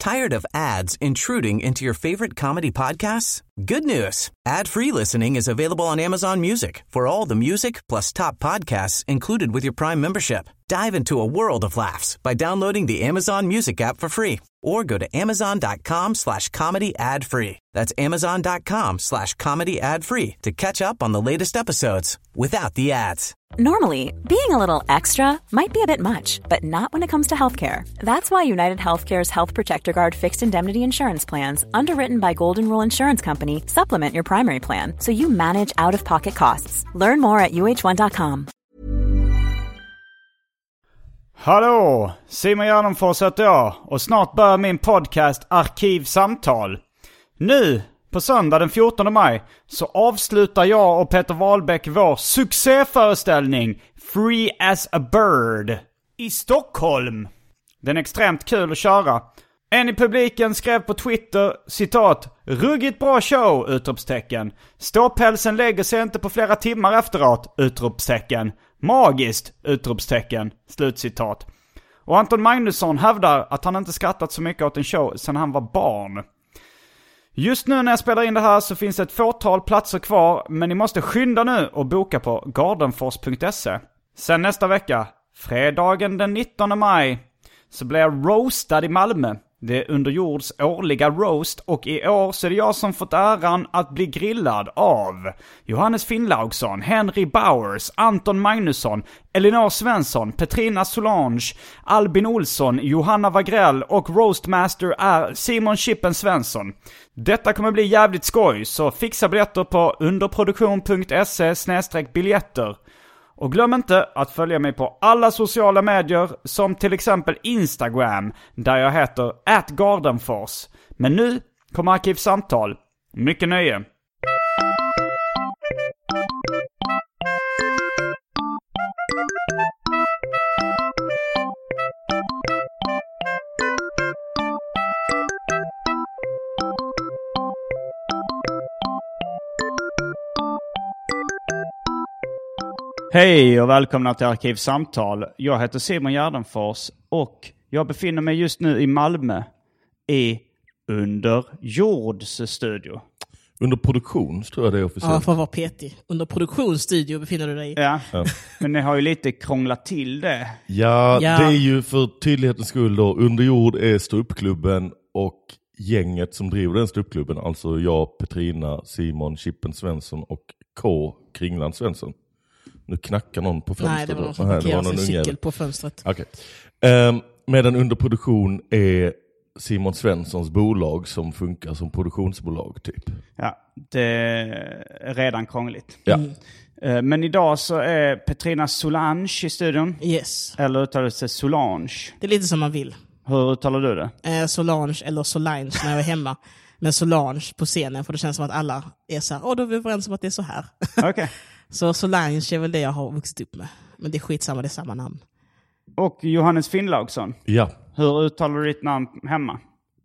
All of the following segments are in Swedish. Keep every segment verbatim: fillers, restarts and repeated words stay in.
Tired of ads intruding into your favorite comedy podcasts? Good news. Ad-free listening is available on Amazon Music for all the music plus top podcasts included with your Prime membership. Dive into a world of laughs by downloading the Amazon Music app for free or go to amazon.com slash comedy ad free. That's amazon.com slash comedy ad free to catch up on the latest episodes without the ads. Normally, being a little extra might be a bit much, but not when it comes to healthcare. That's why United Healthcare's Health Protector Guard fixed indemnity insurance plans, underwritten by Golden Rule Insurance Company, supplement your primary plan so you manage out-of-pocket costs. Learn more at u h one dot com. Hallå! Simon Gärdenfors heter jag och snart börjar min podcast Arkivsamtal. Nu, på söndag den fjortonde maj, så avslutar jag och Peter Wahlbeck vår succéföreställning Free as a Bird i Stockholm. Den är extremt kul att köra. En i publiken skrev på Twitter, citat, ruggigt bra show, utropstecken. Ståpälsen lägger sig inte på flera timmar efteråt, utropstecken. Magiskt, utropstecken, slutcitat. Och Anton Magnusson hävdar att han inte skrattat så mycket åt en show sedan han var barn. Just nu när jag spelar in det här så finns det ett fåtal platser kvar, men ni måste skynda nu och boka på gardenfors punkt se. Sen nästa vecka, fredagen den nittonde maj, så blir jag roastad i Malmö. Det är Underjords årliga roast och i år så är det jag som fått äran att bli grillad av Johannes Finnlaugsson, Henry Bowers, Anton Magnusson, Elinor Svensson, Petrina Solange, Albin Olsson, Johanna Wagrell och roastmaster är Simon Chippen Svensson. Detta kommer bli jävligt skoj, så fixa biljetter på underproduktion punkt se snedstreck biljetter. Och glöm inte att följa mig på alla sociala medier, som till exempel Instagram, där jag heter at gardenfors. Men nu kommer Arkivsamtal. Mycket nöje! Hej och välkomna till Arkivsamtal. Jag heter Simon Gärdenfors och jag befinner mig just nu i Malmö i Underjords studio. Under produktion tror jag det är officiellt. Ja, för att vara petig. Under produktionsstudio befinner du dig. Ja, ja. Men ni har ju lite krånglat till det. Ja, ja, det är ju för tydlighetens skull då. Underjord är ståuppklubben och gänget som driver den ståuppklubben. Alltså jag, Petrina, Simon, Chippen Svensson och K. Kringland Svensson. Nu knackar någon på fönstret. Nej, det var någon som Nej, parkerade sin cykel på fönstret. Okej. Okay. Um, medan under produktion är Simon Svenssons bolag som funkar som produktionsbolag typ. Ja, det är redan krångligt. Ja. Mm. Uh, men idag så är Petrina Solange i studion. Yes. Eller uttalar det sig Solange? Det är lite som man vill. Hur uttalar du det? Eh, Solange eller Solange när jag är hemma. Men Solange på scenen, för det känns som att alla är så här, åh, då är vi överens om att det är så här. Okej. Okay. Så Solange är väl det jag har vuxit upp med. Men det är skitsamma, det är samma namn. Och Johannes Finnlaugsson. Ja. Hur uttalar du ditt namn hemma?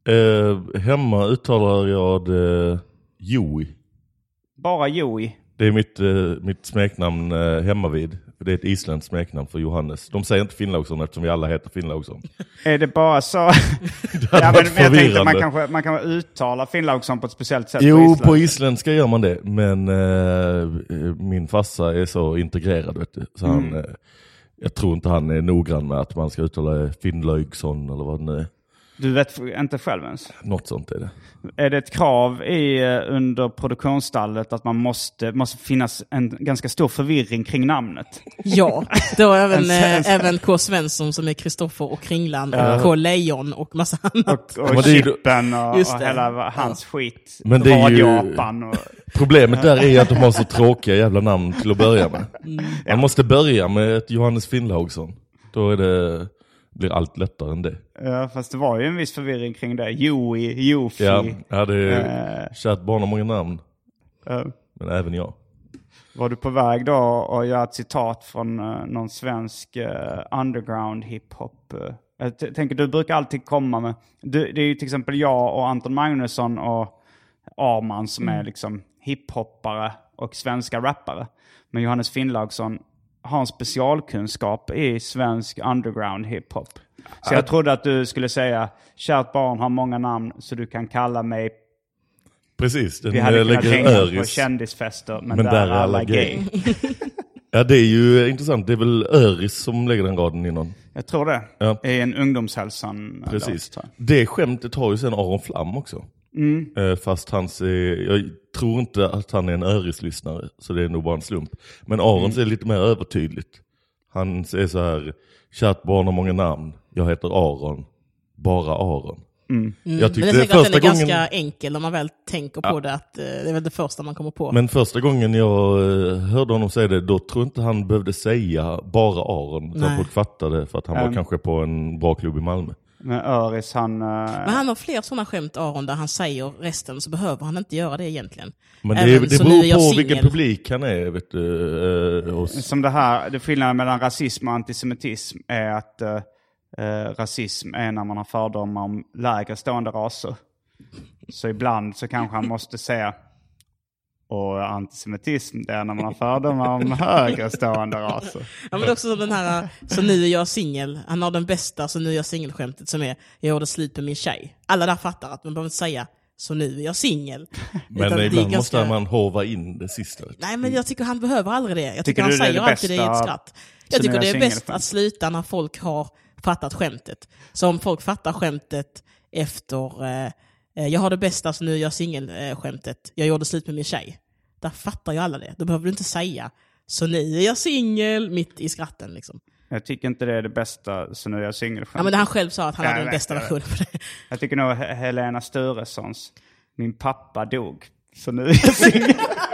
Uh, hemma uttalar jag det Joey. Bara Joey? Det är mitt, uh, mitt smeknamn uh, hemmavid. Det är ett isländskt smeknamn för Johannes. De säger inte Finnlaugsson eftersom vi alla heter Finnlaugsson. Är det bara så? Ja, men jag tänkte man kanske man kan uttala Finnlaugsson på ett speciellt sätt. Jo, på, på isländska gör man det. Men uh, min farsa är så integrerad, vet du. Så mm. han, uh, jag tror inte han är noggrann med att man ska uttala Finnlaugsson eller vad det nu är. Du vet inte själv ens? Något sånt är det. Är det ett krav i under produktionsstallet att man måste, måste finnas en ganska stor förvirring kring namnet? Ja, då är även, äh, även K. Svensson som är Kristoffer och Kringland och uh. K. Lejon och massa annat. Och, och Chippen och, och hela hans ja. skit. Men det är ju... Och... Problemet där är att de har så tråkiga jävla namn till att börja med. Mm. Man ja. måste börja med ett Johannes Finnlaugsson. Då är det... blir allt lättare än det. Ja, fast det var ju en viss förvirring kring det. Joey, Jofi. Ja, ja det är uh, kärt barn har många namn. Uh, men även jag. Var du på väg då att göra ett citat från uh, någon svensk uh, underground hiphop? Uh, jag t- tänker, du brukar alltid komma med... Du, det är ju till exempel jag och Anton Magnusson och Arman som mm. är liksom hiphoppare och svenska rappare. Men Johannes Finnlaugsson har en specialkunskap i svensk underground hiphop. Så jag trodde att du skulle säga, kärt barn har många namn så du kan kalla mig. Precis, den Vi hade kunnat lägger hänga öris. på kändisfester, men, Men där, där är alla gay. gay. Ja, det är ju intressant. Det är väl Öris som lägger den raden i någon. Jag tror det. Ja. I en ungdomshälsan. Precis. Låt, det skämtet har ju sen Aron Flam också. Mm. Eh, fast hans är, jag tror inte att han är en Öris-lyssnare, så det är nog bara en slump. Men Arons mm. är lite mer övertydligt. Han säger så här: kärt barn har många namn. Jag heter Aron. Bara Aron. Mm. Mm. Jag tyckte men jag tänker att den är gången... ganska enkel om man väl tänker på ja. det. Att, uh, det är väl det första man kommer på. Men första gången jag uh, hörde honom säga det, då tror inte han behövde säga bara Aron. Så folk fattade för att han um. var kanske på en bra klubb i Malmö. Men Öris han... Uh... Men han har fler sådana skämt, Aron, där han säger resten, så behöver han inte göra det egentligen. Men det, är, det beror på vilken publik han är, vet du. Uh, och... Som det här, det skillnaden mellan rasism och antisemitism är att uh, uh, rasism är när man har fördomar om lägre stående raser. Så ibland så kanske han måste säga, och antisemitism, det är när man har fördomar om högre stående raser. Ja, men också den här, så nu är jag singel. Han har den bästa, så nu är jag singelskämtet, som är, jag gjorde slut med min tjej. Alla där fattar att man behöver inte säga, så nu är jag singel. Men Utan ibland ganska... måste man hova in det sista. Nej, men jag tycker han behöver aldrig det. Jag tycker, tycker han säger det alltid det i ett skratt. Jag tycker det är bäst att sluta när folk har fattat skämtet. Så om folk fattar skämtet efter... Eh, jag har det bästa, så nu är jag singel-skämtet. Jag gjorde slut med min tjej. Där fattar ju alla det. Då behöver du inte säga, så nu är jag singel, mitt i skratten liksom. Jag tycker inte det är det bästa, så nu är jag singel. Ja, men han själv sa att han jag hade den vet, bästa versionen på det. Jag tycker nog Helena Sturessons, min pappa dog, så nu är jag singel.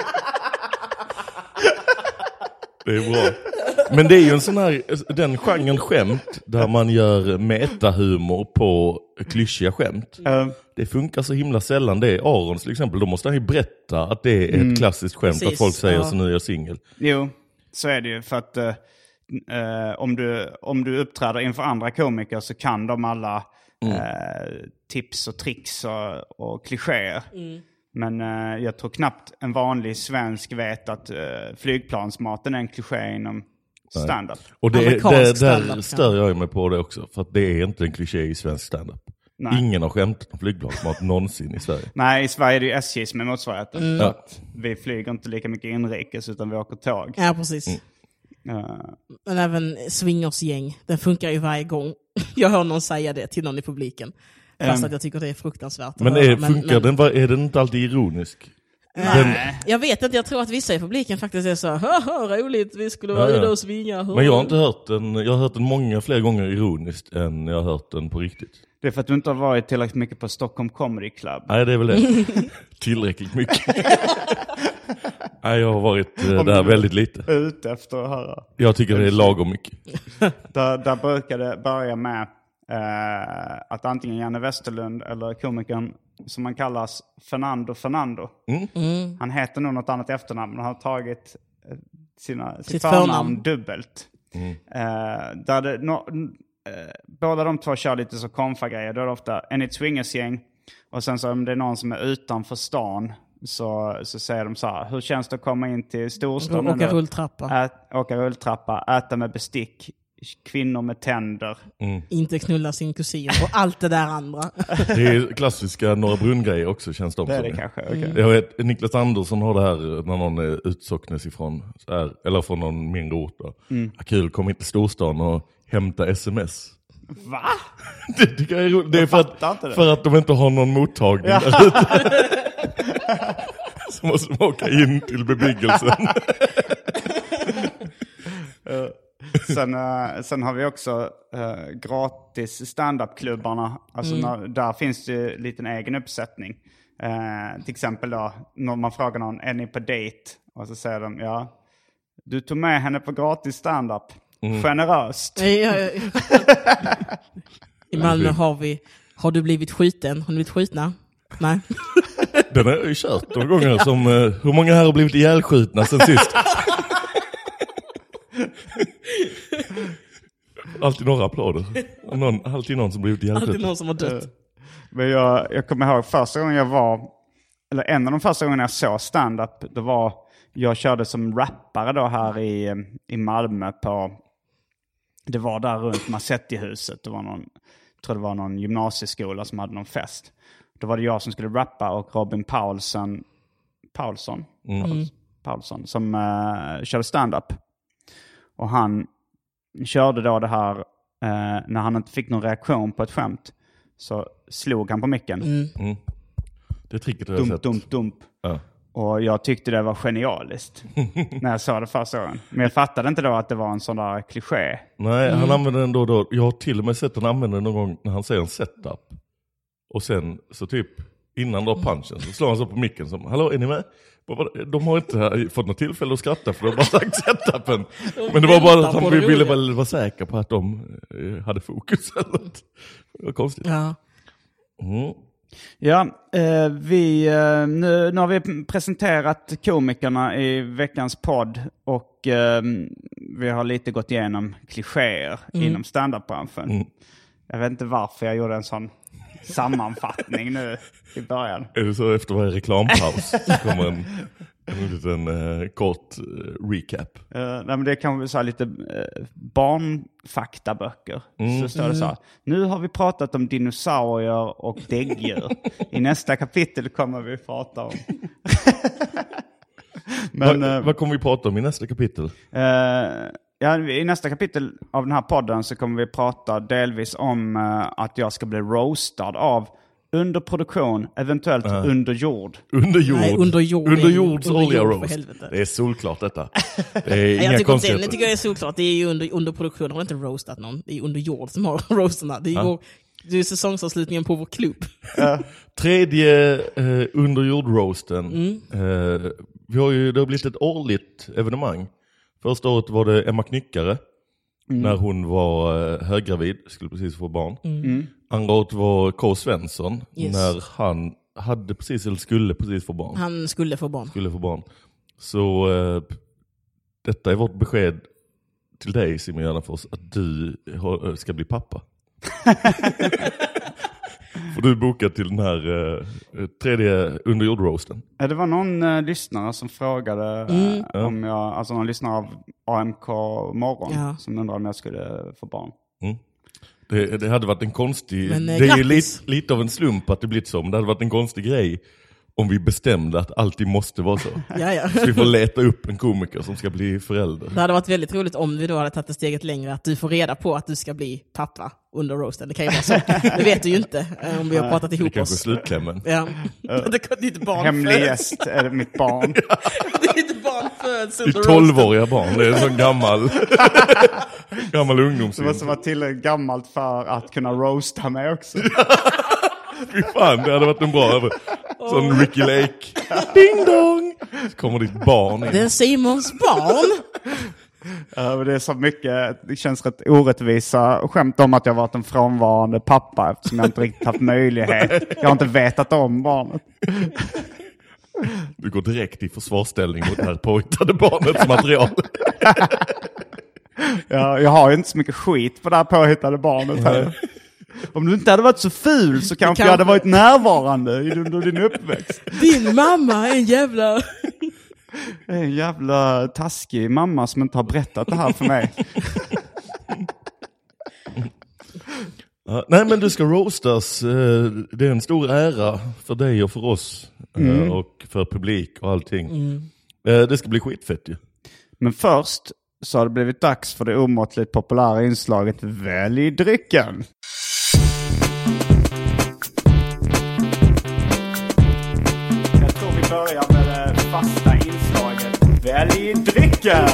Det är bra. Men det är ju en sån här, den genren skämt där man gör metahumor på klyschiga skämt. Mm. Det funkar så himla sällan. Det är Arons till exempel. Då måste han ju berätta att det är ett mm. klassiskt skämt. Precis, att folk säger, ja. Så nu är jag singel. Jo, så är det ju. För att uh, om, du, om du uppträder inför andra komiker så kan de alla mm. uh, tips och tricks och, och klichéer. Mm. Men uh, jag tror knappt en vanlig svensk vet att uh, flygplansmaten är en kliché inom stand-up. Och det, det, där stör jag mig på det också. För att det är inte en kliché i svensk stand-up. Nej. Ingen har skämt om flygplansmat någonsin i Sverige. Nej, i Sverige är det ju S J som är motsvarigheten. Mm. Ja. Vi flyger inte lika mycket inrikes utan vi åker tåg. Ja, precis. Mm. Uh. Men även swingersgäng, den funkar ju varje gång. Jag hör någon säga det till någon i publiken. Fast um. att jag tycker det är fruktansvärt. Men, är, men funkar men, den, är den inte alltid ironisk? Den... Jag vet inte, jag tror att vissa i publiken faktiskt är så haha, roligt, vi skulle vara ja, ja. ute och svinga. Hör. Men jag har inte hört den, jag har hört den många fler gånger ironiskt än jag har hört den på riktigt. Det är för att du inte har varit tillräckligt mycket på Stockholm Comedy Club. Nej, det är väl det. Tillräckligt mycket. Nej, jag har varit uh, där väldigt lite. Ute efter att höra. Jag tycker det är lagom mycket. där, där brukar det börja med uh, att antingen Janne Westerlund eller komikern som man kallas Fernando Fernando. Mm. Mm. Han heter nog något annat efternamn, men har tagit sina, sitt, sitt förnamn, förnamn dubbelt. Mm. Uh, där det, no, uh, båda de två kör lite så konfa-grejer. Då är det ofta en ett swingersgäng. Och sen så om det är någon som är utanför stan så, så säger de så här: hur känns det att komma in till storstan? Åka rulltrappa. Ät, åka rulltrappa, äta med bestick, kvinnor med tänder. Mm. Inte knulla sin kusin och allt det där andra. Det är klassiska Norra Brunn-grejer också, känns de det är som. Det kanske, okay. Mm. Jag vet, Niklas Andersson har det här när någon är utsocknes ifrån, så här, eller från någon mindre ort. Mm. Ah, kul, kom in till storstan och hämta sms. Va? Det tycker jag är roligt. Det är för att, för att de inte har någon mottagning ja. där ute. Så måste de åka in till bebyggelsen. uh. Sen, uh, sen har vi också uh, gratis stand-up-klubbarna. Alltså mm. när, där finns det en liten egen uppsättning. Uh, till exempel då, när man frågar någon, är ni på dejt? Och så säger de, ja, du tog med henne på gratis stand-up. Mm. Generöst. Ja, ja, ja. I Malmö har vi, har du blivit skjuten? Har du blivit skjutna? Nej. Den har jag ju kört några gånger som, uh, hur många här har blivit ihjälskjutna sen sist? Alltid några applåder. Någon, alltid någon som blivit ihjälskjuten. Alltid någon som har dött. Men jag, jag kommer ihåg första gången jag var, eller en av de första gångerna jag såg stand-up, det var, jag körde som rappare då här i, i Malmö på det var där runt Massetti-huset. Det var någon, jag tror det var någon gymnasieskola som hade någon fest. Då var det jag som skulle rappa och Robin Paulsson, Paulsson, mm. Paulsson som uh, körde stand-up. Och han körde då det här, uh, när han inte fick någon reaktion på ett skämt så slog han på micken. Mm. Mm. Det tricket har jag dump, sett. Dump, dump, ja. Och jag tyckte det var genialiskt när jag sa det första gången. Men jag fattade inte då att det var en sån där kliché. Nej, mm. han använder den då, då. Jag har till och med sett han använder den någon gång när han säger en setup. Och sen så typ innan då punchen så slår han så på micken som, hallå, är ni med? De har inte fått något tillfälle att skratta för de har bara sagt setupen. Men det var bara att han ville väl vara säker på att de hade fokus. Det var konstigt. Ja. Mm. Ja, eh, vi, eh, nu, nu har vi presenterat komikerna i veckans podd och eh, vi har lite gått igenom klichéer mm. inom stand-up-branschen. Mm. Jag vet inte varför jag gjorde en sån sammanfattning nu i början. Är det så efter varje reklampaus så kommer en, en liten eh, kort eh, recap? Uh, nej, men det kan vi säga lite uh, barnfaktaböcker. Mm. Så står det så här. Nu har vi pratat om dinosaurier och däggdjur. I nästa kapitel kommer vi prata om... men, Va, uh, vad kommer vi prata om i nästa kapitel? Uh, ja, i nästa kapitel av den här podden så kommer vi prata delvis om uh, att jag ska bli roastad av under produktion, eventuellt uh. under jord. Under jord. Nej, under jord. Under jords olja roast. Det är solklart detta. Det är inga jag konstigheter. Jag tycker det är solklart. Det är ju under, under produktion. Har inte roastat någon. Det är under jord som har roasterna. Det är, uh. går, det är säsongsavslutningen på vår klubb. Uh. Tredje eh, under jord roasten. Mm. Eh, vi har ju, det har blivit ett årligt evenemang. Första året var det Emma Knyckare. Mm. När hon var eh, höggravid. Skulle precis få barn. Mm. Mm. Andra året var K. Svensson. Yes. När han hade precis, eller skulle precis få barn. Han skulle få barn. Skulle få barn. Så eh, detta är vårt besked till dig, Simon Gärdenfors, att du ska bli pappa. Får du boka till den här eh, tredje underjord-roasten? Ja, det var någon eh, lyssnare som frågade mm. eh, om jag, alltså någon lyssnare av A M K Morgon ja. Som undrade om jag skulle få barn. Mm. Det, det hade varit en konstig... Men, eh, det är ju lite, lite av en slump att det blivit så. Men det hade varit en konstig grej om vi bestämde att alltid måste vara så. Jaja. Så vi får leta upp en komiker som ska bli förälder. Det hade varit väldigt roligt om vi då hade tagit ett steget längre. Att du får reda på att du ska bli pappa under roasten. Det kan ju vara så. Det vet du ju inte om vi har pratat ihop oss. Det kanske är slutklämmen. Ja. Det är inte barn hemlig gäst är det mitt barn. Det är inte barn föds under roasten. Det är tolvåriga barn. Det är en sån gammal gammal ungdomssynd. Det måste vara tillräckligt gammalt för att kunna roasta mig också. Fy fan, det hade varit en bra sån oh. Ricky Lake. Ding dong! Så kommer ditt barn in. Det är Simons barn. Ja, det är så mycket, det känns rätt orättvisa skämt om att jag varit en frånvarande pappa eftersom jag inte riktigt haft möjlighet. Jag har inte vetat om barnet. Du går direkt i försvarsställning mot det här påhittade barnets material. Ja, jag har ju inte så mycket skit på det här påhittade barnet här. Om du inte hade varit så ful så kanske kan... jag hade varit närvarande under din uppväxt. Din mamma är en jävla... En jävla taskig mamma som inte har berättat det här för mig. Uh, nej, men du ska roastas. Uh, det är en stor ära för dig och för oss. Uh, mm. Och för publik och allting. Mm. Uh, det ska bli skitfett ju. Men först så har det blivit dags för det omåttligt populära inslaget Välj drycken. Jag tror vi börjar med det fasta inslaget Välj drycken.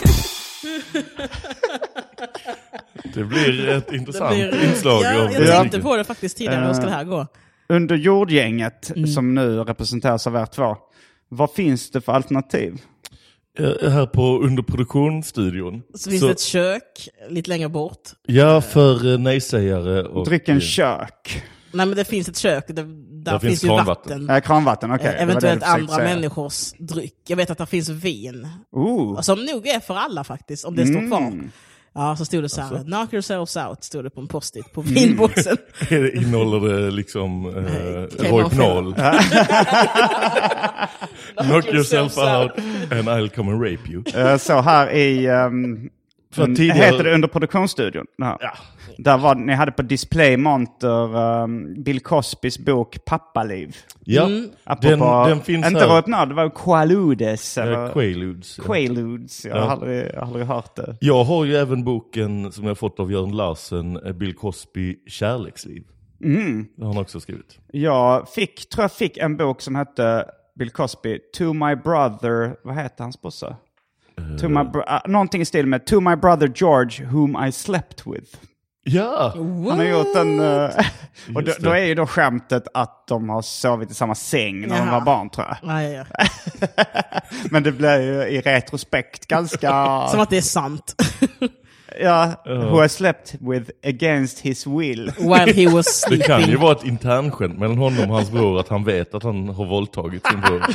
Det blir ett intressant blir, inslag. Ja, jag tänkte på det faktiskt tidigare. Hur uh, ska det här gå? Under jordgänget mm. som nu representeras av er två. Vad finns det för alternativ? Här på underproduktionsstudion. Så finns så, det ett kök lite längre bort. Ja, för nejsägare. Och drycken kök. Nej, men det finns ett kök. Där, där, där finns, finns ju vatten. Ja, kranvatten, okej. Okay. Eventuellt andra säga. Människors dryck. Jag vet att det finns vin. Ooh. Som nog är för alla faktiskt, om det mm. står kvar. Ja, så stod det så här, alltså. Knock yourselves out, stod det på en post-it på vinboxen. Mm. Innehåller det liksom eh, Rohypnol? Knock yourself out and I'll come and rape you. Så här i, um, För Mm, tidigare... Heter det under produktionsstudion? Ja. Där var, ni hade på display monter um, Bill Cosbys bok Pappaliv. Ja, Mm. den, den finns inte här. Inte Röpnad, det var Quaaludes. Ja, Quaaludes. Ja. Quaaludes, jag har Ja. aldrig, aldrig hört det. Jag har ju även boken som jag fått av Jörn Larsen, Bill Cosby Kärleksliv. Mm. Det har han också skrivit. Jag fick, tror jag fick en bok som hette Bill Cosby, To My Brother, vad heter hans bossa? Uh. To my bro- uh, någonting i stil med To My Brother George, Whom I Slept With. Ja! Han har gjort en... Uh, och då, då är ju då skämtet att de har sovit i samma säng när Jaha. de var barn, tror jag. Ja, ja, ja. Men det blir ju i retrospekt ganska... Som att det är sant. Ja, uh. Who I slept with against his will. While he was Det sleeping. kan ju vara ett internskämt mellan honom och hans bror att han vet att han har våldtagit sin bror.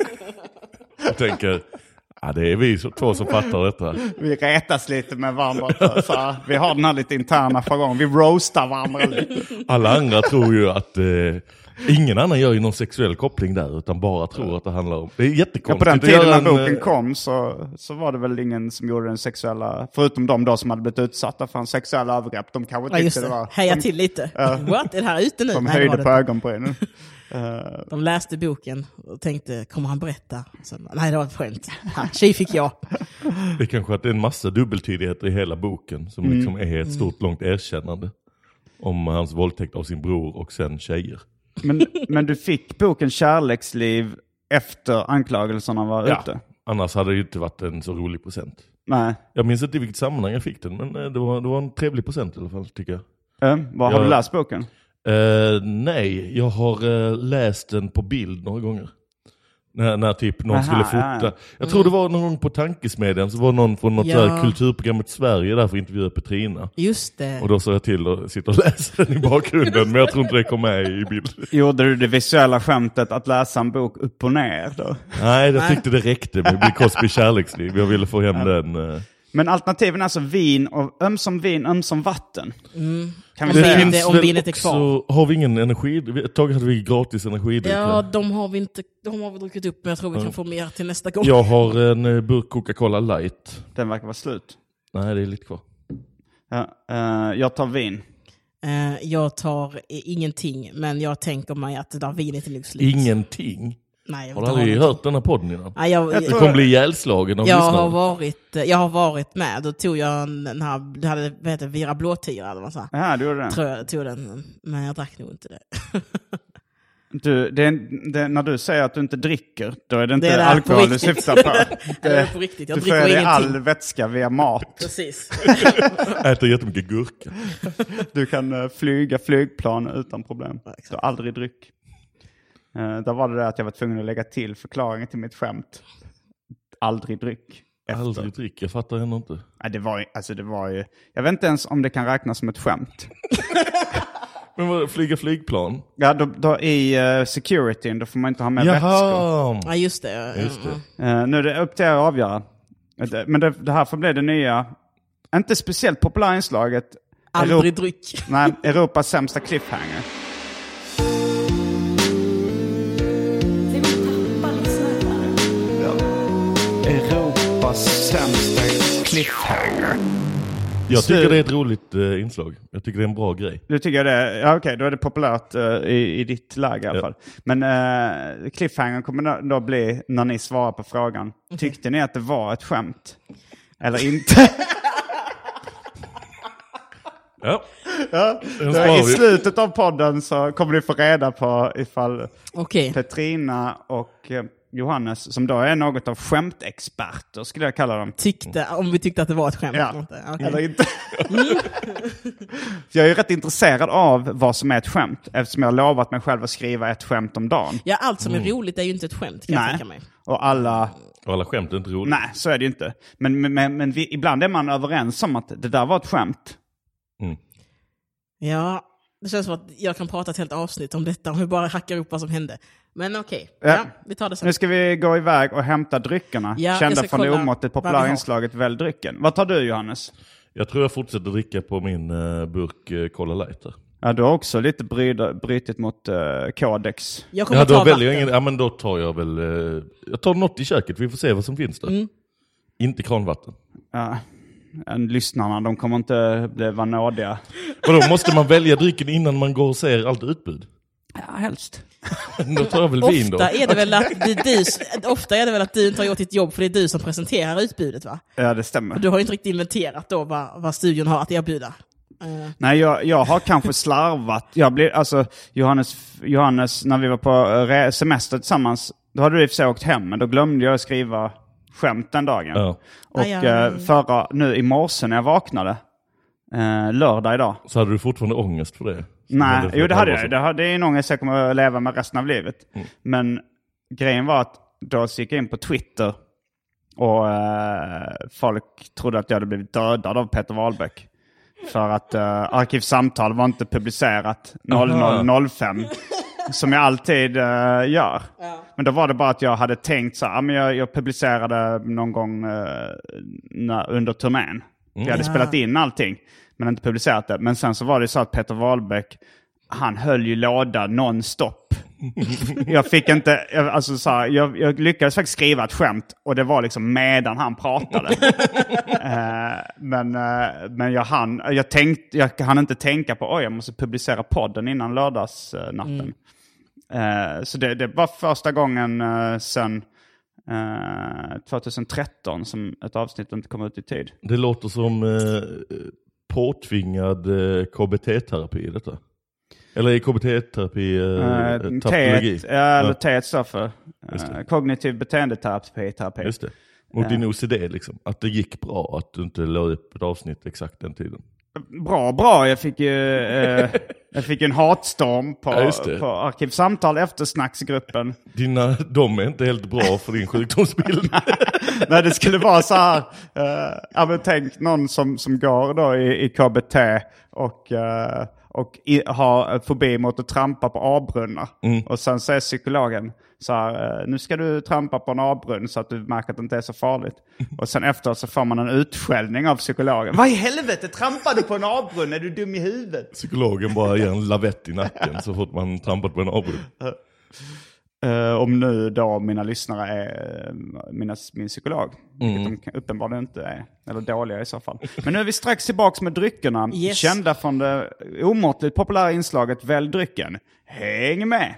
Jag tänker, ja, det är vi två som fattar detta. Vi retas lite med varandra. Så här, vi har den här lite interna jargong. Vi roastar varandra lite. Alla andra tror ju att... Eh, ingen annan gör ju någon sexuell koppling där, utan bara tror att det handlar om... Det är jättekonstigt. Ja, på den att tiden göra när en, boken eh, kom så, så var det väl ingen som gjorde den sexuella... Förutom de då som hade blivit utsatta för en sexuell övergrepp. De kanske Ja, tyckte just det det. var... Heja de, till lite. What? Är det här ute nu? de Nej, det höjde var det på inte. ögonbrynen. De läste boken och tänkte, kommer han berätta? Så, nej, det var ett skämt. Ha, tjej fick jag. Det är kanske att det är en massa dubbeltydigheter i hela boken som Mm. liksom är ett stort, långt erkännande om hans våldtäkt av sin bror och sen tjejer. Men, men du fick boken Kärleksliv efter anklagelserna var Ja, ute? annars hade det ju inte varit en så rolig present. Nej. Jag minns inte i vilket sammanhang jag fick den, men eh, det var, det var en trevlig present i alla fall, tycker jag. Äh, vad, har Jag- du läst boken? Eh, nej, jag har eh, läst den på bild några gånger. När, när typ någon Aha, skulle fota. ja, ja. Jag tror det var någon gång på Tankesmedjan så var någon från något Ja. så här kulturprogrammet Sverige där för att intervjua Petrina. Just det. Och då sa jag till och sitta och läsa den i bakgrunden, men jag tror inte det kom med i bild. Gjorde du det visuella skämtet att läsa en bok upp och ner då? Nej, jag tyckte det räckte med Bill Cosby Kärleksliv. Jag ville få hem den. eh. Men alternativen är alltså vin och ömsom vin, ömsom vatten. Mm. Kan vi Det säga? finns- det- om väl vinet är kvar. också- Har vi ingen energi? Ett tag hade vi gratis energidryck. Ja, här. de har vi inte, de har vi druckit upp, men jag tror vi kan få mer till nästa gång. Jag har en eh, burk Coca-Cola light. Den verkar vara slut. Nej, det är lite kvar. Ja, eh, jag tar vin. Eh, jag tar eh, ingenting, men jag tänker mig att det där vinet är nog slut. Ingenting. Nej, jag Har vill du inte aldrig ha hört den här podden innan? Nej, jag, Jag Du tror- kommer bli ihjälslagen av jag, har lyssnare. varit, jag har varit med. Då tog jag en, den här, det hade, vad heter det, Vira Blåtira eller vad så. Ja, du gjorde den. Tror jag tog den, men jag drack nog inte det. Du, det är, det, när du säger att du inte dricker, då är det inte Det är det här på alkohol du riktigt. syftar på. Det är på riktigt, jag du får dricker i dig ingenting. all vätska via mat. Precis. Äter jättemycket gurka. Du kan uh, flyga flygplan utan problem. Du har aldrig dryck. Uh, där var det det att jag var tvungen att lägga till förklaringen till mitt skämt. Aldrig dryck. Efter. Aldrig drick, jag fattar ändå inte. Nej, det var, ju- alltså det var ju... Jag vet inte ens om det kan räknas som ett skämt. Men vad, flyga flygplan? Ja, då, då i uh, securityn, då får man inte ha med vätskor. Jaha! Ja, just det. Just det. Uh, nu är det upp till er att avgöra. Det- Men det, det här får bli det nya, inte speciellt populära inslaget. Aldrig Europ- dryck. Nej, Europas sämsta cliffhanger. Europas sämsta cliffhanger. Jag tycker Så- det är ett roligt eh, inslag. Jag tycker det är en bra grej. Du tycker det? Ja, okej, då är det populärt uh, i, i ditt läge i alla Ja. fall. Men uh, cliffhanger kommer då- då bli när ni svarar på frågan. Tyckte ni att det var ett skämt? Eller inte? Ja, Ja, den då sparar I vi. slutet av podden så kommer ni få reda på ifall Okej. Petrina och eh, Johannes, som då är något av skämtexperter skulle jag kalla dem. Tyckte, om vi tyckte att det var ett skämt. Ja. eller inte. Okej. Eller inte. Jag är ju rätt intresserad av vad som är ett skämt, eftersom jag har lovat mig själv att skriva ett skämt om dagen. Ja, allt som är roligt är ju inte ett skämt, kan jag Nej. tänka mig. Och alla... Och alla skämt är inte roligt. Nej, så är det ju inte. Men, men, men, men vi, ibland är man överens om att det där var ett skämt. Mm. Ja, det känns som att jag kan prata ett helt avsnitt om detta, om vi bara hackar upp vad som hände. Men okej, Ja. ja, vi tar det sen. Nu ska vi gå iväg och hämta dryckerna. Ja, jag Kända ska från det kolla omåttligt vad vi populära har. inslaget Välj drycken. Vad tar du, Johannes? Jag tror jag fortsätter dricka på min uh, burk uh, Cola Light. här. Ja, du har också lite bryda, brytit mot uh, kodex. Jag kommer Ja, ta då vatten. väljer jag ingen. Ja, men då tar jag väl... Uh, jag tar något i köket, vi får se vad som finns där. Mm. Inte kranvatten. Ja. en lyssnarna, de kommer inte bli vara nådiga. Och då måste man välja drycken innan man går och ser allt utbud? Ja, helst. Då tar jag väl Ofta vin då. är det väl att det är du, ofta är det väl att du inte har gjort ditt jobb, för det är du som presenterar utbudet, va? Ja, det stämmer. Och du har ju inte riktigt inventerat då vad, vad studion har att erbjuda. Uh. Nej, jag, jag har kanske slarvat. Jag blir, alltså, Johannes, Johannes, när vi var på semester tillsammans, då hade du i och för sig åkt hem, men då glömde jag skriva skämt den dagen. Ja. Och aj, aj, aj. förra, nu i morse när jag vaknade, eh, lördag idag. Så hade du fortfarande ångest för det? Nej, jo det hade jag. Det, hade, det är en ångest jag kommer att leva med resten av livet. Mm. Men grejen var att då gick jag in på Twitter och eh, folk trodde att jag hade blivit dödad av Peter Wahlbeck. För att eh, Arkivsamtal var inte publicerat noll noll noll fem som jag alltid eh, gör. Ja. Men då var det bara att jag hade tänkt så här, men jag, jag publicerade någon gång eh, när, under turnén. Mm. Jag hade ja. spelat in allting men inte publicerat det. Men sen så var det så att Peter Wahlbeck, han höll ju låda non-stop. jag fick inte, jag, alltså så här, jag, jag lyckades faktiskt skriva ett skämt och det var liksom medan han pratade. uh, men uh, men jag hann, jag tänkte, jag hann inte tänka på, oj jag måste publicera podden innan lördagsnatten. Mm. Uh, så det, det var första gången uh, sen uh, tjugohundratretton som ett avsnitt inte kom ut i tid. Det låter som uh, påtvingad uh, K B T-terapi detta. Eller i K B T-terapi, eh, tapologi. Ja, eller T står för eh, kognitiv beteendeterapi. Terapi. Just det. Mot uh. din O C D liksom. Att det gick bra att du inte lade upp ett avsnitt exakt den tiden. Bra, bra. Jag fick ju eh, jag fick en hatstorm på, ja, på Arkivsamtal eftersnacksgruppen. Dina, de är inte helt bra för din sjukdomsbild. Nej, det skulle vara så här. Eh, ja, men tänk någon som, som går då i, i K B T och... Eh, och i, ha fobi mot att trampa på avbrunnar. Mm. Och sen säger psykologen så här, nu ska du trampa på en avbrunn så att du märker att det inte är så farligt. Mm. Och sen efteråt så får man en utskällning av psykologen. Vad i helvete, trampar du på en avbrunn? Är du dum i huvudet? Psykologen bara ger en lavett i nacken så fort man trampat på en avbrunn. Uh, om nu då mina lyssnare är uh, mina, min psykolog. Mm. Vilket de uppenbarligen inte är. Eller dåliga i så fall. Men nu är vi strax tillbaka med dryckerna. Yes. Kända från det omåttligt populära inslaget Välj drycken. Häng med!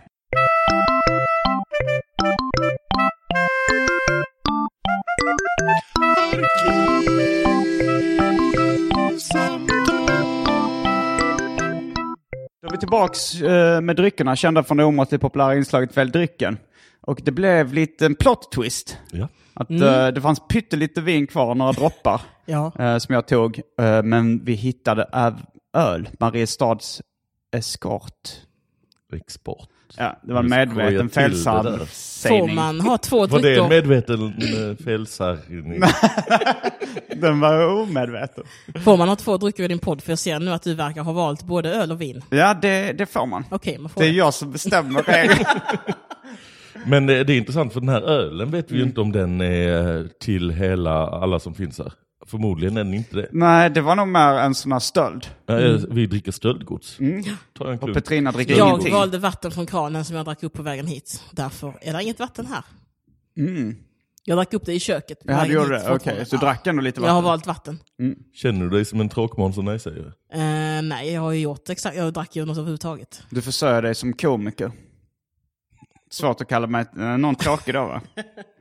Då är vi tillbaks uh, med dryckerna. Kända från det omåttligt populära inslaget Välj drycken. Och det blev lite en plot twist. Ja. Att mm. uh, det fanns pyttelite vin kvar, några droppar ja. uh, som jag tog. Uh, men vi hittade av öl, Mariestads Escort. Export. Ja, det var en medveten felsägning. Får man ha två drycker? Var det en medveten uh, felsägning? Den var omedveten. Får man ha två drycker i din podd? För jag ser nu att du verkar ha valt både öl och vin. Ja, det, det får man. Okay, man får det är det. jag som bestämmer reglerna. Men det, det är intressant för den här ölen vet vi ju mm. inte om den är till hela alla som finns här. Förmodligen är den inte det. Nej, det var nog mer en sån här stöld. Mm. Vi dricker stöldgods. Mm. Ta en och Petrina dricker jag ingenting. Jag valde vatten från kranen som jag drack upp på vägen hit. Därför är det inget vatten här. Mm. Jag drack upp det i köket. Ja, du gjorde det. Okej, okay. Så du drack ändå lite vatten? Jag har valt vatten. Mm. Känner du dig som en tråkmånsson när jag säger det? Uh, nej, jag har ju gjort exakt. Jag drack ju något överhuvudtaget. Du försörjer dig som komiker. Svårt att kalla mig någon tråkig då, va?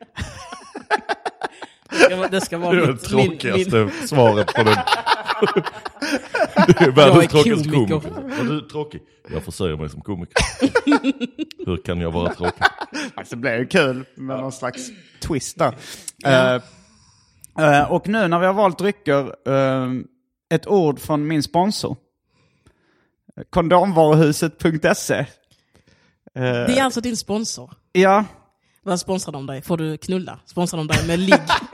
Det ska vara, det ska vara det är mitt, det tråkigaste min, svaret på den. Det är världens tråkigaste komiker. komiker. Och du är tråkig. Jag försörjer mig som komiker. Hur kan jag vara tråkig? Alltså, det blir ju kul med ja. någon slags twist där. Ja. Uh, uh, och nu när vi har valt drycker, uh, ett ord från min sponsor. kondomvaruhuset punkt se. Uh, det är alltså din sponsor? Ja. Vad sponsrar de dig? Får du knulla? Sponsrar de dig med ligg?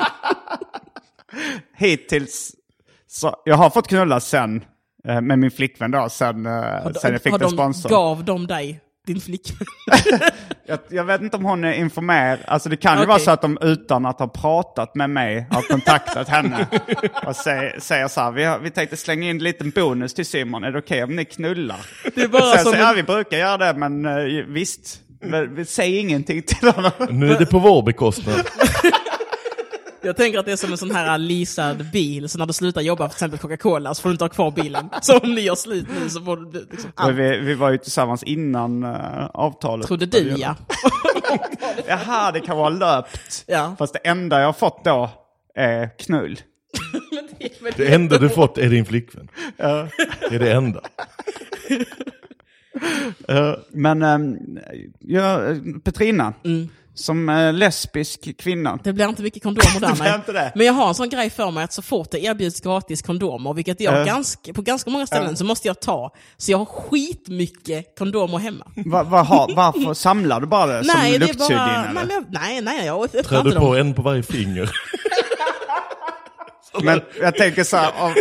Hittills så jag har fått knulla sen eh, med min flickvän då sen, eh, sen jag fick den sponsor. Gav de dig din flickvän? jag, jag vet inte om hon är informerad. Alltså det kan ju okay. vara så att de utan att ha pratat med mig har kontaktat henne och säger, säger så här, vi, har, vi tänkte slänga in en liten bonus till Simon. Är det okej okay om ni knullar? Det är bara sen som säger en... ja, vi brukar göra det, men eh, visst. Men, säg ingenting till honom. Nu är det på vår bekostnad. Jag tänker att det är som en sån här leasad bil. Så när du slutar jobba för exempel Coca-Cola så får du inte ha kvar bilen. Så om ni gör slut nu så får du liksom allt. Vi, vi var ju tillsammans innan uh, avtalet. Trodde du, ja. Jaha, det kan vara löpt. Ja. Fast det enda jag har fått då är knull. men det, men Det enda du fått är din flickvän. Ja. Det är det enda. Uh, men um, ja, Petrina, Mm. som uh, lesbisk kvinna. Det blir inte mycket kondomer där. Det blir nej. inte det. Men jag har en sån grej för mig att så fort det erbjuds gratis kondomer, vilket jag Uh. ganska, på ganska många ställen Uh. så måste jag ta. Så jag har skitmycket kondomer hemma. Va, va, ha, varför samlar du bara det som Nej, det är luktsudd in? bara... eller? Nej, men jag, nej, nej, jag öppnar Trär inte du dem. på en på varje finger? Men jag tänker så här, av,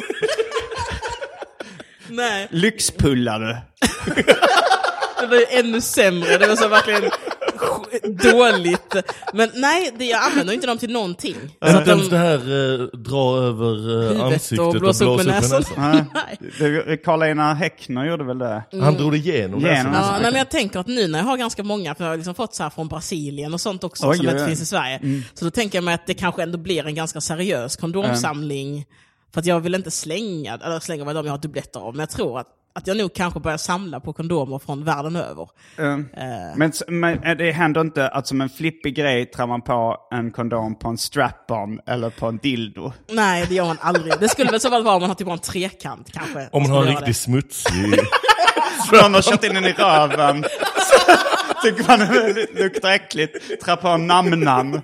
Nej, lyxpullar du? det var ju ännu sämre. Det var så verkligen dåligt. Men nej, det, jag använder inte dem till någonting. Så Inte att de, ens det här eh, dra över eh, Huvudet ansiktet och och blåsa blåsa upp med näsan. Nej. Nej. Det- Karl-Einar Häckner gjorde väl det? Han drog det igenom. Genom näsan. näsan. Ja, nej, men jag tänker att nu när jag har ganska många, för jag har liksom fått så här från Brasilien och sånt också, Oj, som oj, inte oj. finns i Sverige. Så då tänker jag mig att det kanske ändå blir en ganska seriös kondomsamling. För att jag vill inte slänga, eller slänga vad de jag har dubbletter av, men jag tror att, att jag nog kanske börjar samla på kondomer från världen över. Mm. Men, men det händer inte att som en flippig grej trär man på en kondom på en strap-on eller på en dildo? Nej, det gör man aldrig. Det skulle väl så väl vara om man har typ en trekant kanske. Om man har en Skulle göra riktigt smutsig... Någon har kört in den i röven. Tycker man det luktar äckligt. Trär på en namn-namn.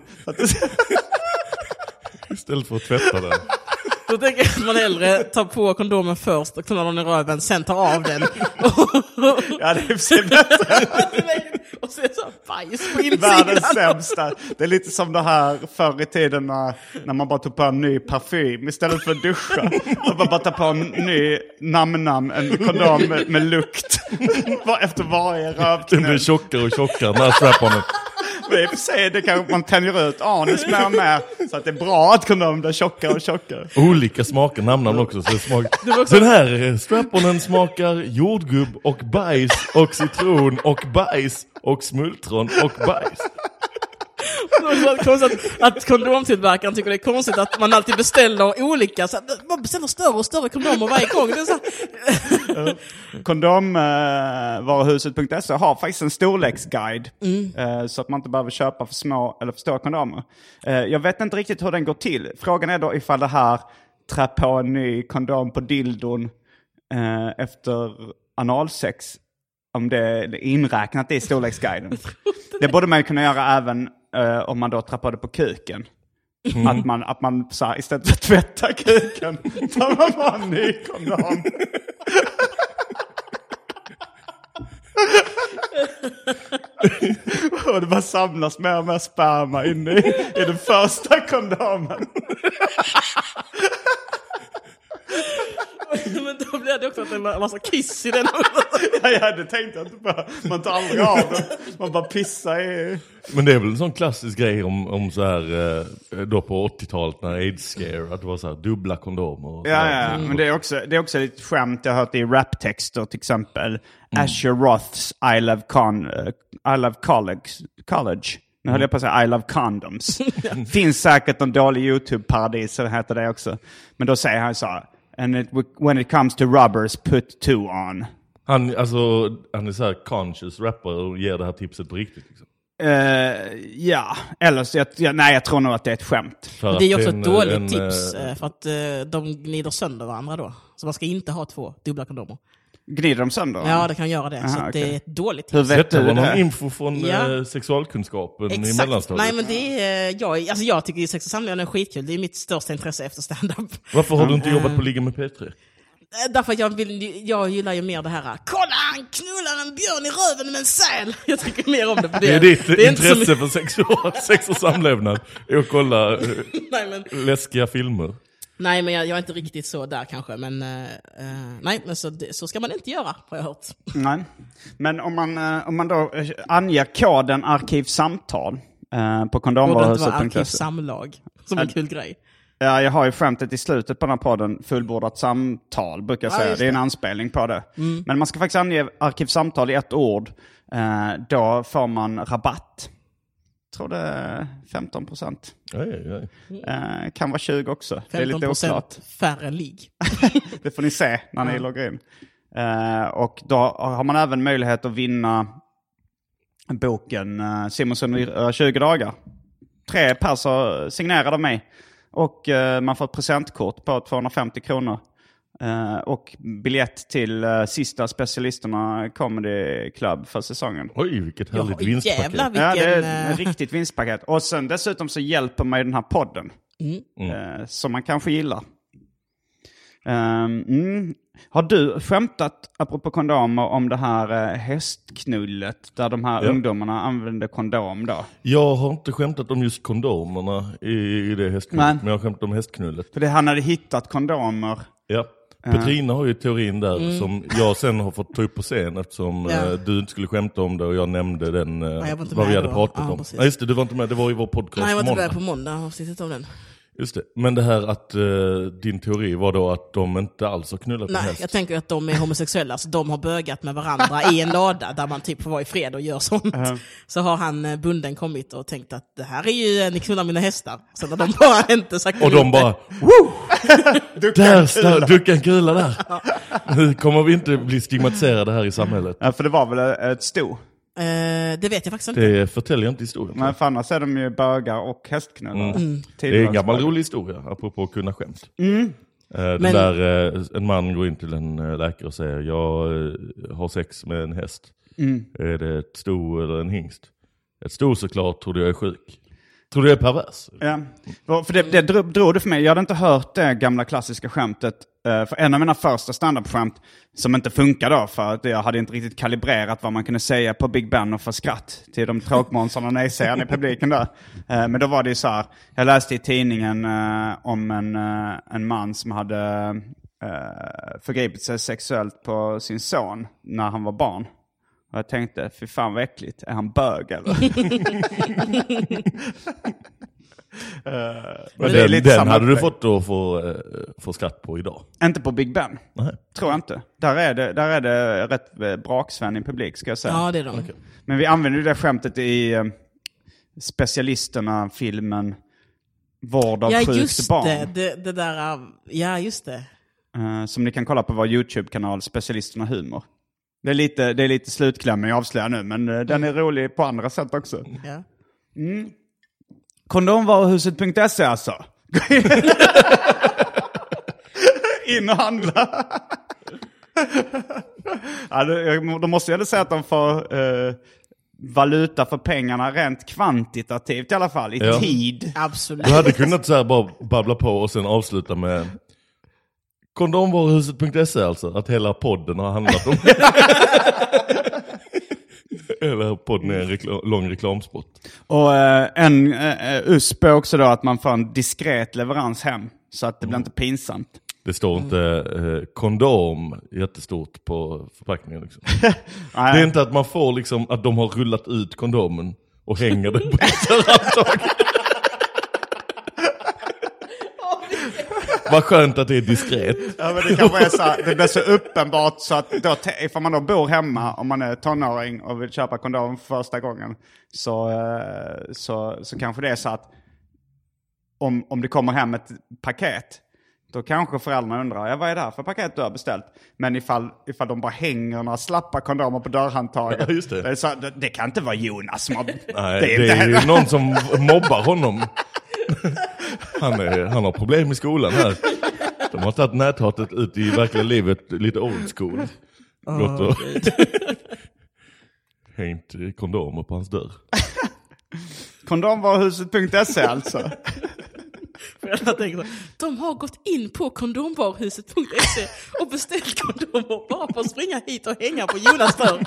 Istället för att tvätta den. Då tänker jag att man hellre tar på kondomen först och knullar den i röven, sen tar av den. Ja, det är för bättre. Och så är det så bajs på insidan. Världens sämsta. Det är lite som det här förr i tiden när, när man bara tog på en ny parfym istället för att duscha. Så man bara tar på en ny namn-namn, en kondom med, med lukt. Efter varje Den blir rövknull. tjockare och tjockare när strap-onen. Men i och för sig, det kanske man tänjer ut anus mer och mer. Så att det är bra att kondomen blir tjockare och tjockare. Olika smaker namnar också. Så det smakar... Den här eh, strap-onen smakar jordgubb och bajs och citron och bajs och smultron och bajs. Det är konstigt att, att kondomtillverkaren tycker det är konstigt att man alltid beställer olika. Så att man beställer större och större kondomer varje gång. Det är så här. Kondomvaruhuset punkt se har faktiskt en storleksguide. Mm. eh, Så att man inte behöver köpa för små eller för stora kondomer. Eh, Jag vet inte riktigt hur den går till. Frågan är då ifall det här trär på en ny kondom på dildon eh, efter analsex. Om det är inräknat i storleksguiden. Det borde man ju kunna göra även eh, om man då trappade på kuken. Mm. Att man, att man så här, istället för att tvätta kuken tar man bara en ny kondom. Och det bara samlas mer och mer sperma inne i, i den första kondomen. Men då blir det också att det är en massa kiss i den. Ja, ja, det tänkte jag inte på. Man tar aldrig av den. Man bara pissar i... Men det är väl en sån klassisk grej om, om så här eh, då på åttiotalet när AIDS scare, att det var så här dubbla kondomer. Och så Ja, där. ja, men det är också, det är också lite skämt jag har hört i raptexter till exempel. Asher Roths I Love, con, uh, I love college. college. Nu höll jag på att säga I Love Condoms. Finns säkert någon dålig YouTube-paradis som heter det också. Men då säger han så här: And it, when it comes to rubbers, put two on. Han, alltså, han är så här conscious rapper och ger det här tipset på riktigt. Liksom. Uh, ja, eller så jag, ja, nej, jag tror nog att det är ett skämt. För Det är ju att också en, ett dåligt en, tips eh, eh, för att eh, de gnider sönder varandra då. Så man ska inte ha två dubbla kondomer. Gnider de sönder? Ja, det kan göra det. Aha, så att okej. det är ett dåligt tips. Hur vet Detta du var någon det? info från Ja. eh, sexualkunskapen i Exakt. mellanstadiet. Nej, men det är, jag, alltså jag tycker ju sex och samlevnad är skitkul. Det är mitt största intresse efter stand-up. Varför har du inte jobbat på Ligga med P tre? Eh, Därför att jag, vill, jag gillar ju mer det här. Kolla, han knullar en björn i röven med en säl. Jag tycker mer om det. På det. Det är ditt det är inte intresse så för sexual, sex och samlevnad är att kolla eh, nej, men, läskiga filmer. nej, men jag, jag är inte riktigt så där kanske. Men, eh, eh, nej, men så, det, så ska man inte göra, har jag hört. Nej. Men om man, eh, om man då eh, anger koden arkivsamtal eh, på Borde det inte vara kondomvaruhuset punkt se. arkivsamlag som en kul grej. Ja, jag har ju skämtet i slutet på den här podden, fullbordat samtal brukar jag Ja, säga. just Det är en det. anspelning på det. Men man ska faktiskt ange arkivsamtal i ett ord. Eh, då får man rabatt. tror det är femton procent. Oj, oj. Eh, kan vara tjugo också. Det är lite oklart. femton procent färre ligg. Det får ni se när ni loggar in. Eh, och då har man även möjlighet att vinna boken uh, Simonsson i uh, tjugo dagar. Tre personer signerade av mig. Och uh, man får ett presentkort på tvåhundrafemtio kronor. Uh, och biljett till uh, sista specialisterna Comedy Club för säsongen. Oj, vilket härligt Ja, vinstpaket. jävlar, vilken, Ja, det är ett riktigt vinstpaket. Och sen dessutom så hjälper mig den här podden. Mm. Uh, som man kanske gillar. Um, mm. Har du skämtat, apropå kondomer, om det här uh, hästknullet där de här Ja. ungdomarna använder kondom då? Jag har inte skämtat om just kondomerna i, i det hästknullet, Nej. men jag har skämtat om hästknullet. För det, han hade hittat kondomer. Ja. Petrina har ju teorin där mm. som jag sen har fått ta upp på scen eftersom Ja. uh, du inte skulle skämta om det och jag nämnde den, uh, jag var inte vad vi med hade då. pratat Ja, om. precis. Nej, just det, du var inte med, det var i vår podcast Nej, jag var inte måndag. med på måndag avsnittet om den. Just det, men det här att uh, din teori var då att de inte alls har knullat med Nej, häst. jag tänker att de är homosexuella, så de har bögat med varandra i en lada där man typ får vara i fred och gör sånt. Uh-huh. Så har han, eh, bunden, kommit och tänkt att det här är ju, ni knullar mina hästar. Så när de bara inte sagt och de bara, woo! Där, ducka en kula där. Nu kommer vi inte bli stigmatiserade här i samhället. Ja, för det var väl ett sto. Eh, det vet jag faktiskt inte. Det förtäljer inte historien. Men för annars är de ju bögar och hästknullar. Mm. Det är en gammal rolig historia, apropå att kunna skämt. Mm. Den Men... där, en man går in till en läkare och säger, jag har sex med en häst. Mm. Är det ett sto eller en hingst? Ett sto såklart, tror du jag är sjuk. Tror du jag är pervers? Ja, för det, det drog det för mig. Jag hade inte hört det gamla klassiska skämtet. För en av mina första stand-up-skämt som inte funkar då, för att jag hade inte riktigt kalibrerat vad man kunde säga på Big Ben och få skratt till de tråkmånsarna och nej-sägarna i publiken där. Men då var det ju så här, jag läste i tidningen om en, en man som hade förgripit sig sexuellt på sin son när han var barn. Och jag tänkte, fy fan vad äckligt, är han bög eller? Uh, men den den hade du fått då få, uh, få skratt på idag? Inte på Big Ben. Nej. Tror jag inte. Där är det, där är det rätt braksvän i publik, ska jag säga. Ja, det är de. Okay. Men vi använder ju det skämtet i uh, specialisterna, filmen Vård av ja, sjukt just barn. Det, det, det där, uh, ja, just det. Uh, som ni kan kolla på vår YouTube-kanal, Specialisterna Humor. Det är lite, det är lite slutkläm jag avslöjar nu, men uh, den är rolig på andra sätt också. Ja. Mm. Kondomvaruhuset punkt se alltså. In och handla. Ja, då måste jag säga att de får eh, valuta för pengarna rent kvantitativt i alla fall. I ja. tid. Absolut. Du hade kunnat så här bara babbla på och sen avsluta med kondomvaruhuset punkt se alltså. Att hela podden har handlat om eller podden är en reklam, lång reklamspot. Och eh, en eh, U S P också då att man får en diskret leverans hem. Så att det blir mm. inte pinsamt. Det står inte eh, kondom jättestort på förpackningen. Liksom. Det är inte att man får liksom att de har rullat ut kondomen och hänger den på ett handtag. Vad skönt att det är diskret. Ja, men det kanske är så här, det blir så uppenbart så att då, ifall man då bor hemma om man är tonåring och vill köpa kondom för första gången så, så, så kanske det är så att om, om det kommer hem ett paket då kanske föräldrarna undrar, ja, vad är det här för paket du har beställt? Men ifall, ifall de bara hänger några slappa kondomer på dörrhandtaget. Ja, just det. Det, är så, det, det kan inte vara Jonas som har... Nej, det är, det är ju någon som mobbar honom. Han, är, han har problem i skolan här. De har tagit näthatet ut i verkliga livet lite old school. Gått och hängt kondomer på hans dörr. Kondomvaruhuset punkt se alltså. Jag tänker, de har gått in på kondomvaruhuset punkt se och beställt kondomer bara för att springa hit och hänga på Jonas dörr.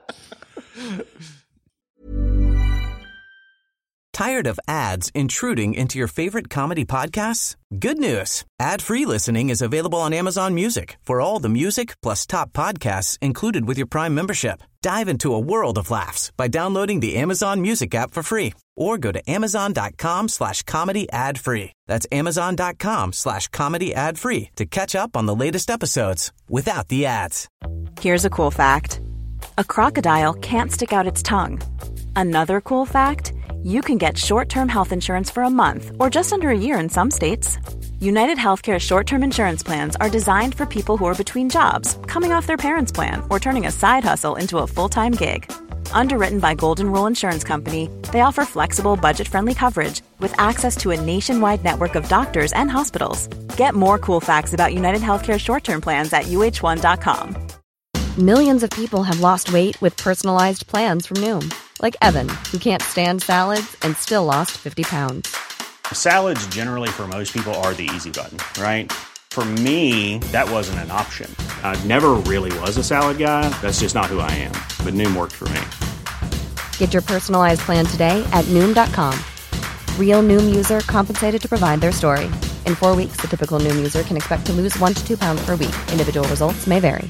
Tired of ads intruding into your favorite comedy podcasts? Good news. Ad-free listening is available on Amazon Music for all the music plus top podcasts included with your Prime membership. Dive into a world of laughs by downloading the Amazon Music app for free or go to amazon.com slash comedy ad free. That's amazon.com slash comedy ad free to catch up on the latest episodes without the ads. Here's a cool fact. A crocodile can't stick out its tongue. Another cool fact, you can get short-term health insurance for a month or just under a year in some states. United Healthcare short-term insurance plans are designed for people who are between jobs, coming off their parents' plan, or turning a side hustle into a full-time gig. Underwritten by Golden Rule Insurance Company, they offer flexible, budget-friendly coverage with access to a nationwide network of doctors and hospitals. Get more cool facts about United Healthcare short-term plans at U H one dot com. Millions of people have lost weight with personalized plans from Noom. Like Evan, who can't stand salads and still lost fifty pounds. Salads generally for most people are the easy button, right? For me, that wasn't an option. I never really was a salad guy. That's just not who I am. But Noom worked for me. Get your personalized plan today at Noom dot com. Real Noom user compensated to provide their story. In four weeks, the typical Noom user can expect to lose one to two pounds per week. Individual results may vary.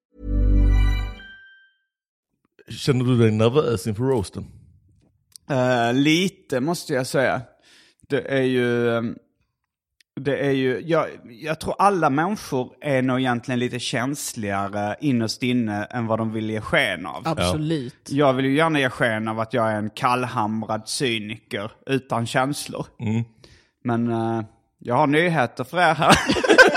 Känner du dig nervös inför roasten? Uh, lite måste jag säga. Det är ju... Um... Det är ju, jag, jag tror alla människor är nog egentligen lite känsligare innerst inne än vad de vill ge sken av. Absolut. Jag vill ju gärna ge sken av att jag är en kallhamrad cyniker utan känslor. Mm. Men uh, jag har nyheter för er här.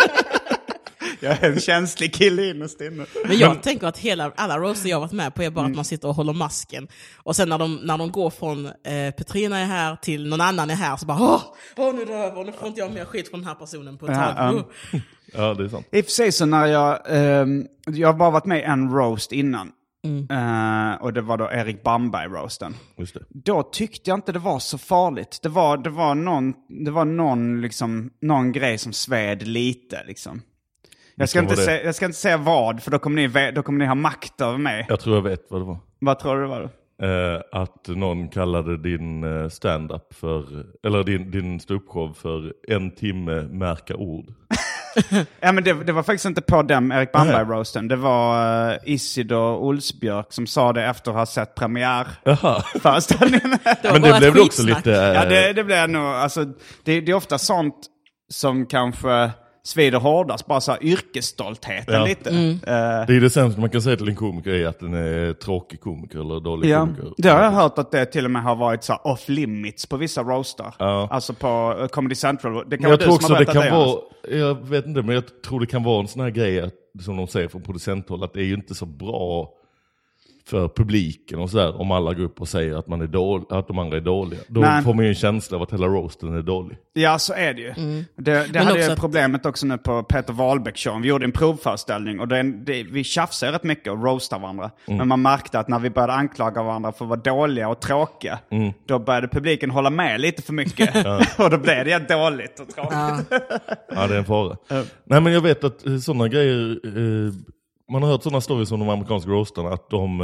Jag är en känslig kille innerst inne. Men jag tänker att hela, alla roaster jag varit med på är bara mm. att man sitter och håller masken. Och sen när de, när de går från eh, Petrina är här till någon annan är här så bara åh, åh nu dör jag, nu får inte jag mer skit från den här personen på ett tag. Ja, um, ja, det är sant. I och för sig så när jag, eh, jag har bara varit med i en roast innan. Mm. Uh, och det var då Erik Bamberg-roasten. Just det. Då tyckte jag inte det var så farligt. Det var, det var, någon, det var någon, liksom, någon grej som sved lite liksom. Jag ska, inte säga, jag ska inte säga vad, för då kommer, ni, då kommer ni ha makt över mig. Jag tror jag vet vad det var. Vad tror du det var då? Eh, att någon kallade din eh, stand-up för, eller din, din ståuppshow för en timme märka ord. Ja, men det, det var faktiskt inte på dem Erik Bamberg-roasten. Det var uh, Isidor Olsbjörk som sa det efter att ha sett premiärföreställningen. Men det blev det också lite... Uh... Ja, det, det blev nog... Alltså, det, det är ofta sånt som kanske... svider hårdast, bara så här yrkesstoltheten ja. lite. Mm. Uh, det är det sämsta man kan säga till en komiker är att den är tråkig komiker eller dålig ja. komiker. Det har jag hört att det till och med har varit så här off limits på vissa roaster. Ja. Alltså på uh, Comedy Central. Det kan jag vara tror du också som har det kan det, vara, alltså. jag vet inte, men jag tror det kan vara en sån här grej att, som de säger från producenthåll, att det är ju inte så bra för publiken och sådär om alla går upp och säger att man är dålig, att de andra är dåliga. Då Nej. får man ju en känsla av att hela roasten är dålig. Ja, så är det ju. Mm. Det, det hade ju att... problemet också nu på Peter Wahlbeck show. Vi gjorde en provföreställning och det, det, vi tjafsade rätt mycket och roastade varandra. Mm. Men man märkte att när vi började anklaga varandra för att vara dåliga och tråkiga, mm. då började publiken hålla med lite för mycket. Ja. Och då blev det dåligt och tråkigt. Ja, ja det är en fara. Mm. Nej, men jag vet att sådana grejer... Eh, man har hört sådana stories om de amerikanska roasterna att de,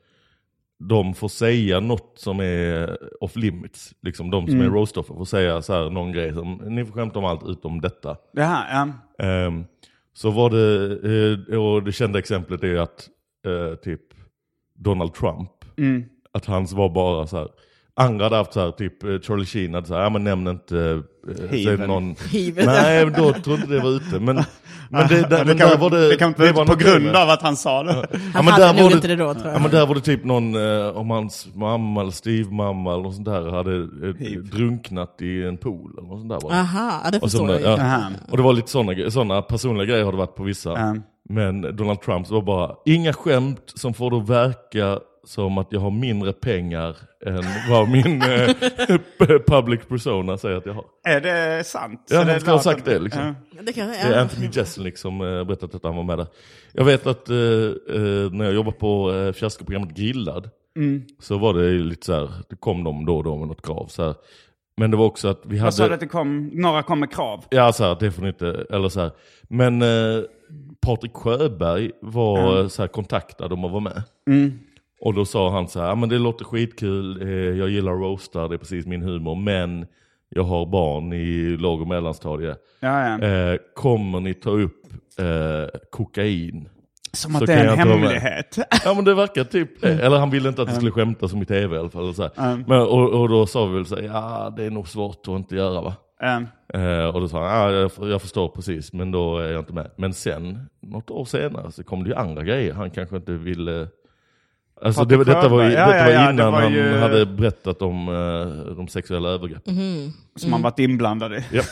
de får säga något som är off limits. Liksom de som mm. är roastoffer får säga så här, någon grej som ni får skämta om allt utom detta. Jaha, ja. Um, så var det, och det kända exemplet är att uh, typ Donald Trump, mm. att hans var bara så här. Andra hade haft så här, typ Charlie Sheen hade så här, ja men nämn inte Hiven. någon... Hiven. Nej, då tror inte det var ute. Men, men det, där, det, men kan, där var det... Det kan inte vara på grund av att han sa det. Ja. Han ja, men hade där nog var inte det, det då, tror jag. Ja, men där var det typ någon, eh, om hans mamma eller styvmamma eller något sånt där hade eh, drunknat i en pool eller något sånt där. Var det. Aha, det förstår och jag. Ja. Och det var lite sådana, sådana personliga grejer har det varit på vissa. Mm. Men Donald Trump var bara, inga skämt som får då verka som att jag har mindre pengar än vad min eh, public persona säger att jag har. Är det sant? Ja, han ska ha sagt det liksom. Ja. Det, kan, ja. Det är Anthony Jeselnik som eh, berättat att han var med där. Jag vet att eh, eh, när jag jobbade på eh, fiaskoprogrammet Grillad mm. så var det lite så här, det kom de då och då med något krav så här. Men det var också att vi hade... Vad sa du att det kom, några kom med krav? Ja, så här, det får ni inte, eller så här. Men eh, Patrik Sjöberg var mm. så här kontaktad om att vara med. Mm. Och då sa han så här, ja men det låter skitkul, eh, jag gillar roastar, det är precis min humor, men jag har barn i låg- och mellanstadiet. Ja, ja. Eh, kommer ni ta upp eh, kokain? Som att det är en hemlighet. Ja, men det verkar typ det. Eller han ville inte att det skulle skämta som i tv i alla fall. Så mm. Men, och, och då sa vi väl så här, ja det är nog svårt att inte göra va? Mm. Eh, och då sa han, ja jag, jag förstår precis, men då är jag inte med. Men sen, något år senare så kom det ju andra grejer. Han kanske inte ville Alltså det, detta var, ja, detta var ja, ja, innan var ju... han hade berättat om uh, de sexuella övergreppen. Mm. Som han varit inblandad i. Yep.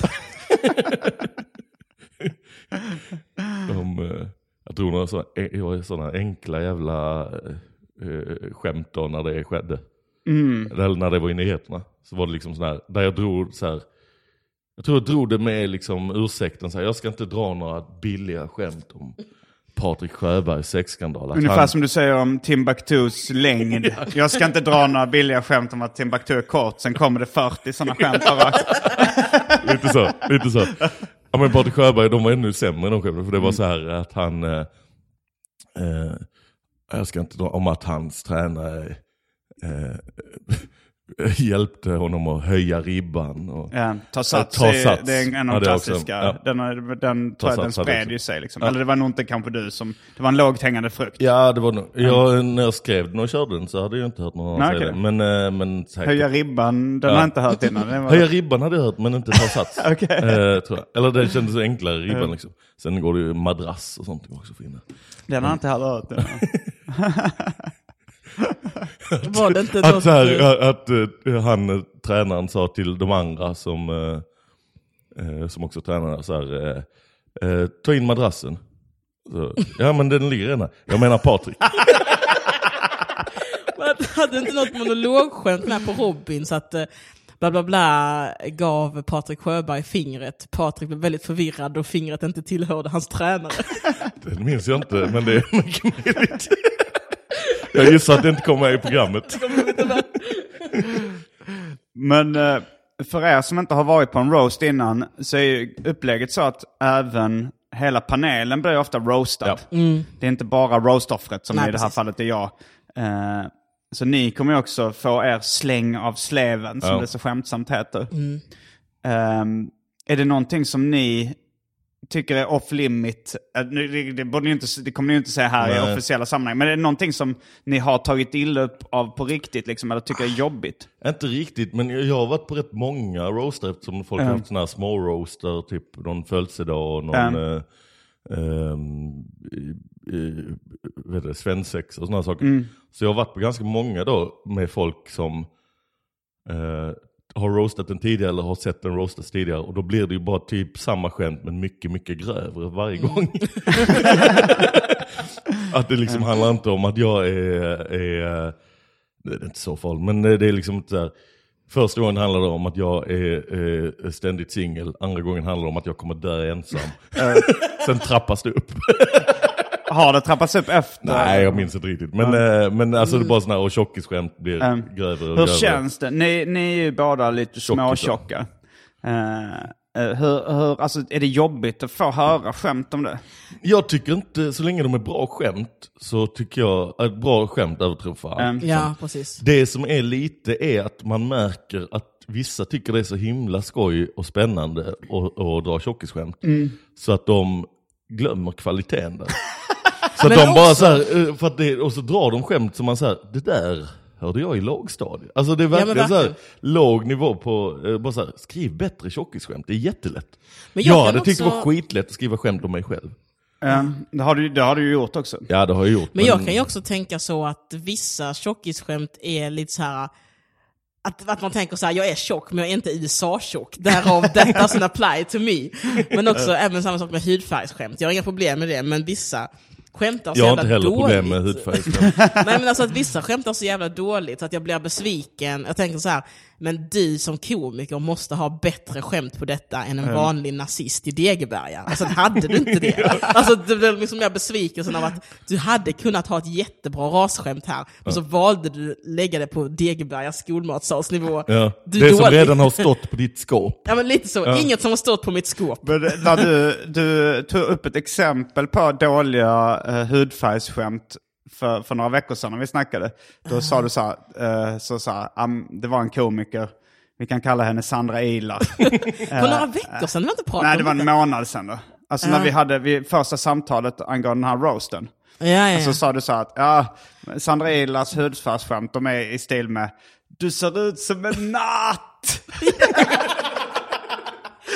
de, uh, jag tror några sådana, sådana enkla jävla uh, skämt då när det skedde. Mm. Eller när det var i nyheterna. Så var det liksom sån här, där jag drog så här. Jag tror jag drog det med liksom ursäkten så här, jag ska inte dra några billiga skämt om Patrik Sjöbergs sexskandal. Ungefär han... som du säger om Timbuktus längd. Jag ska inte dra några billiga skämt om att Timbuktu är kort. Sen kommer det fyrtio sådana skämt bara. Lite så, lite så. Ja, men Patrik Sjöberg, de var ännu sämre de skämten. För det var så här att han... Eh, eh, jag ska inte dra om att hans tränare... Eh, hjälpte honom att höja ribban och ja, ta sats, ta sats. Det är en av de klassiska ja. den, den, den, den spred ju sig liksom. Ja. Eller det var nog inte kanske du som det var en lågt hängande frukt. Ja, det var nog jag, när jag skrev den och körde den så hade jag inte hört någon annan säga det. Men, men säkert. Höja ribban, den ja. har jag inte hört innan. Det var... Höja ribban hade jag hört men inte ta sats. Okay. eh, tror jag. Eller det kändes så enklare ribban mm. liksom. Sen går det ju madrass och sånt också fina. Den har jag inte heller hört. att, var det inte att, så här, att, att han tränaren sa till de andra som eh, som också tränade så här eh, eh, ta in madrassen. Så, ja men den ligger redan. Jag menar Patrik. Hade inte något monologskämt med på Robin så att eh, bla bla bla gav Patrik Sjöberg fingret. Patrik blev väldigt förvirrad och fingret inte tillhörde hans tränare. Det minns jag inte men det är mycket möjligt. Jag gissar att det inte kommer med i programmet. Men för er som inte har varit på en roast innan så är upplägget så att även hela panelen blir ofta roastad. Ja. Mm. Det är inte bara roastoffret som Nej, i det här precis. fallet är jag. Så ni kommer ju också få er släng av sleven som ja. det så skämtsamt heter. Mm. Är det någonting som ni tycker är off limit? Det, det, borde ni inte, det kommer ni ju inte säga här Nej. i officiella sammanhang. Men är det någonting som ni har tagit illa upp av på riktigt liksom, eller tycker är jobbigt? Inte riktigt, men jag har varit på rätt många roaster eftersom folk mm. har haft sådana här små roaster, typ någon födelsedag och någon mm. eh, eh, vet du, svensex och sådana saker. Mm. Så jag har varit på ganska många då med folk som eh, har roastat den tidigare eller har sett den roastas tidigare och då blir det ju bara typ samma skämt men mycket, mycket grövre varje gång. Mm. Att det liksom handlar inte om att jag är, är det är inte så farligt, men det är liksom inte så här, första gången handlar det om att jag är, är ständigt singel, andra gången handlar det om att jag kommer dö ensam. Sen trappas det upp. Har det trappats upp efter? Nej, jag minns inte riktigt. Men, mm. men alltså det är bara sådana här och tjockisskämt blir mm. grövre och Hur grövre. känns det? Ni, ni är ju båda lite småtjocka. Uh, hur, hur, alltså, är det jobbigt att få höra skämt om det? Jag tycker inte, så länge de är bra skämt så tycker jag att bra skämt överträffar allt. Mm. Ja, precis. Det som är lite är att man märker att vissa tycker det är så himla skoj och spännande att, att dra tjockisskämt. Mm. Så att de glömmer kvaliteten där. Så att de bara också... så här, för att det, och så drar de skämt som man säger, det där hörde jag i lågstadiet. Alltså det är verkligen, ja, verkligen. Så här, låg nivå på, bara så här, skriv bättre tjockisskämt, det är jättelätt. Men jag ja, det också... tyckte det var skitlätt att skriva skämt om mig själv. Mm, det, har du, det har du ju gjort också. Ja, det har jag gjort. Men, men jag kan ju också tänka så att vissa tjockisskämt är lite så här... Att, att man tänker så här, jag är tjock men jag är inte U S A-tjock. Därav that doesn't apply to me. Men också även samma sak med hudfärgsskämt. Jag har inga problem med det, men vissa skämtar så jävla dåligt. Jag har inte heller problem med hudfärgsskämt. Nej, men alltså att vissa skämtar så jävla dåligt så att jag blir besviken. Jag tänker så här, men du som komiker måste ha bättre skämt på detta än en vanlig nazist i Degeberga. Alltså hade du inte det? Alltså det blev liksom mer besvikelsen av att du hade kunnat ha ett jättebra rasskämt här. Men så valde du lägga det på Degebergas skolmatsalsnivå. Ja. Det dålig. Som redan har stått på ditt skåp. Ja, men lite så. Ja. Inget som har stått på mitt skåp. Men när du, du tog upp ett exempel på dåliga uh, hudfärgsskämt För, för några veckor sedan när vi snackade. Då uh. sa du så här, uh, så, så här um, det var en komiker. Vi kan kalla henne Sandra Ilar. På några veckor sedan? Du inte pratat Nej, det var en månad sedan då. Alltså uh. när vi hade vi, första samtalet angående den här roasten. Ja, ja, ja. Så sa du så här att ja, Sandra Ilars hudfärgsskämt, de är i stil med du ser ut som en natt.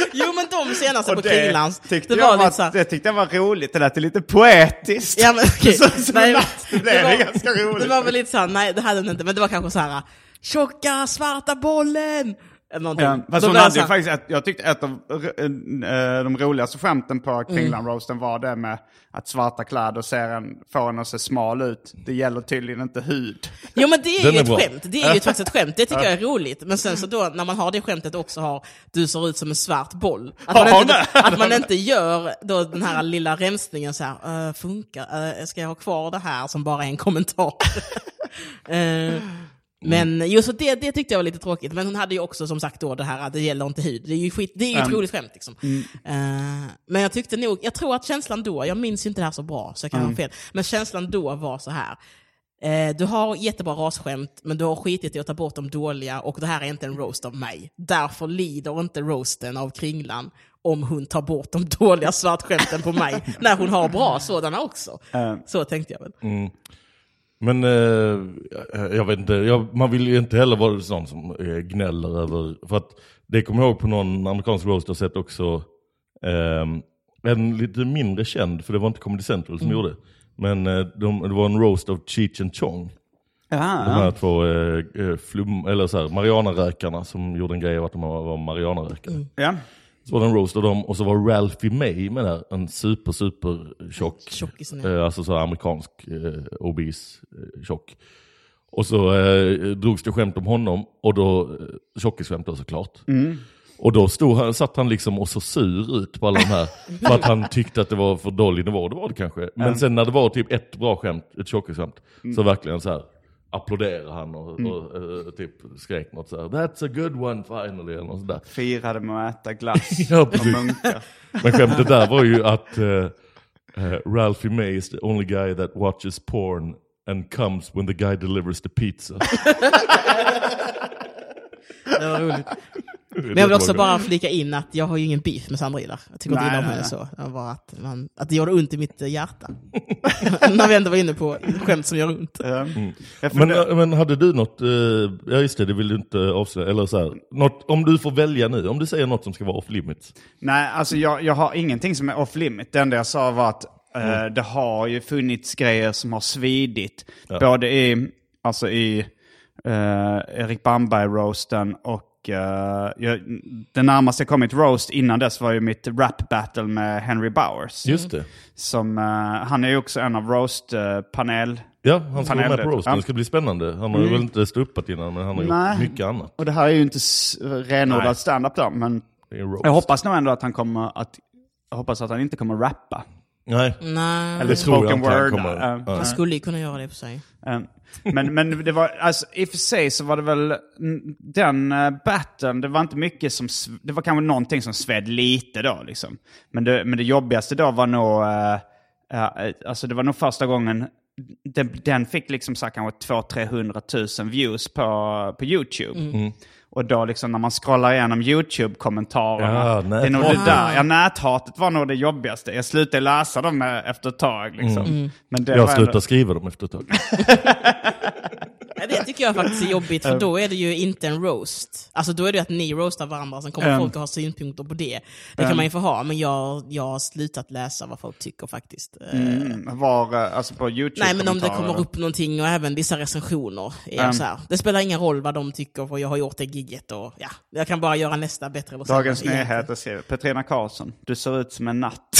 Jo, men de senaste på det Kringlands, tyckte det jag var var, lite så här, det tyckte jag var roligt. Det lät lite poetiskt. Ja, men okej. Så, så Nej, natt, det blev det var- ganska roligt. Det var väl lite så här, nej det hade den inte, men det var kanske så här tjocka svarta bollen. Eller någonting. Ja, fast Då hon blev hade jag ju så här, faktiskt, ett, jag tyckte ett av äh, de roligaste skämten på Kringland-roasten var det med att svarta kläder ser en, får en att se smal ut. Det gäller tydligen inte hud. Jo, men det är Den ju är ett bra. skämt. Det är ju faktiskt ett skämt. Det tycker jag är roligt. Men sen så då, när man har det skämtet också har du ser ut som en svart boll. Att man, Ja, inte, det- att man inte gör då den här lilla rensningen så här, äh, funkar, äh, ska jag ha kvar det här som bara är en kommentar? uh, Men just så det, det tyckte jag var lite tråkigt. Men hon hade ju också som sagt då det här att det gäller inte hud. Det är ju, skit, det är ju ett Um, roligt skämt liksom. Mm. Uh, men jag tyckte nog, jag tror att känslan då, jag minns ju inte det här så bra så jag kan Mm. ha fel. Men känslan då var så här. Uh, du har jättebra rasskämt men du har skitit i att ta bort de dåliga och det här är inte en roast av mig. Därför lider inte roasten av Kringlan om hon tar bort de dåliga svartskämten på mig när hon har bra sådana också. Uh. Så tänkte jag väl. Mm. Men eh, jag vet inte, jag, man vill ju inte heller vara sån som eh, gnäller över, för att det kommer jag ihåg på någon amerikansk roast jag sett också, eh, en lite mindre känd, för det var inte Comedy Central som Mm. gjorde, men eh, de, det var en roast av Cheech and Chong. Ja, De här två eh, flum, eller så här, marijuanarökarna som gjorde en grej av att de var marijuanarökare. Mm. ja. Så var det en roast av dem, och så var Ralphie May med där, en super super tjock, Tjockisen, ja. eh, alltså så här amerikansk eh, obese eh, tjock. Och så eh, drogs det skämt om honom, och då eh, tjockisskämt då såklart. Mm. Och då stod han, satt han liksom och så sur ut på alla de här, för att han tyckte att det var för dålig nivå, det var det kanske. Men sen när det var typ ett bra skämt, ett tjockisskämt, så verkligen så här applåderade han och, Mm. och uh, typ skrek något så här, that's a good one finally, eller något sådär. Firade med att äta glass Ja, och precis. munkar. Men skämtet där var ju att uh, uh, Ralphie May is the only guy that watches porn and comes when the guy delivers the pizza. Det var roligt. Men jag vill också bara flika in att jag har ju ingen beef med Sandra där. Jag tycker inte Nej, illa om nej, henne nej. så. Det var att, man, att det gjorde ont i mitt hjärta. När vi ändå var inne på skämt som gör ont. Ja. Mm. Jag Men, funderar- men hade du något, uh, ja just det, det vill du inte avslöja, eller så här, något, om du får välja nu, om du säger något som ska vara off limits. Nej, alltså jag, jag har ingenting som är off limit. Det enda jag sa var att eh, Mm. det har ju funnits grejer som har svidit. Ja. Både i, alltså i uh, Erik Bamberg-roasten och uh, jag, det närmaste jag kommit roast innan dess var ju mitt rap-battle med Henry Bowers. Just det. Som, uh, han är ju också en av roast-panel. Ja, han ska vara med på Panelet. roasten, Ja. det ska bli spännande. Han har ju väl inte stått uppat innan, men han har Nej. gjort mycket annat. Och det här är ju inte s- Nej. renodlad stand-up då, men Det är en roast. jag hoppas nog ändå att han kommer att, jag hoppas att han inte kommer rappa. Nej, Nej, Eller tror jag spoken inte han word. kommer. uh, Ja. man skulle ju kunna göra det för sig. Um, men, men det var, alltså i och för sig så var det väl mm, den uh, battlen, det var inte mycket som, sv- det var kanske någonting som sved lite då liksom. Men det, men det jobbigaste då var nog, uh, uh, alltså det var nog första gången, den, den fick liksom så här kanske två till trehundra tusen views på, på YouTube. Mm. Och då liksom när man scrollar igenom YouTube-kommentarerna, Ja, det är nog det näthatet. där. Ja, näthatet var nog det jobbigaste. Jag slutade läsa dem eh, efter ett tag liksom. Mm. Men det jag var ändå- slutar skriva dem efter ett tag. Ja, det tycker jag faktiskt är jobbigt, för då är det ju inte en roast. Alltså då är det att ni roastar varandra, sen kommer Um. folk att ha synpunkter på det. Det kan Um. man ju få ha, men jag, jag har slutat läsa vad folk tycker faktiskt. Eh, Mm, var, eh, alltså på YouTube. Nej, men om det kommentarer. kommer upp någonting och även vissa recensioner är Um. så här. Det spelar ingen roll vad de tycker, för jag har gjort det gigget och ja, jag kan bara göra nästa bättre eller sämre. Dagens egentligen. Nyheter skriver, Petrina Karlsson, du ser ut som en natt.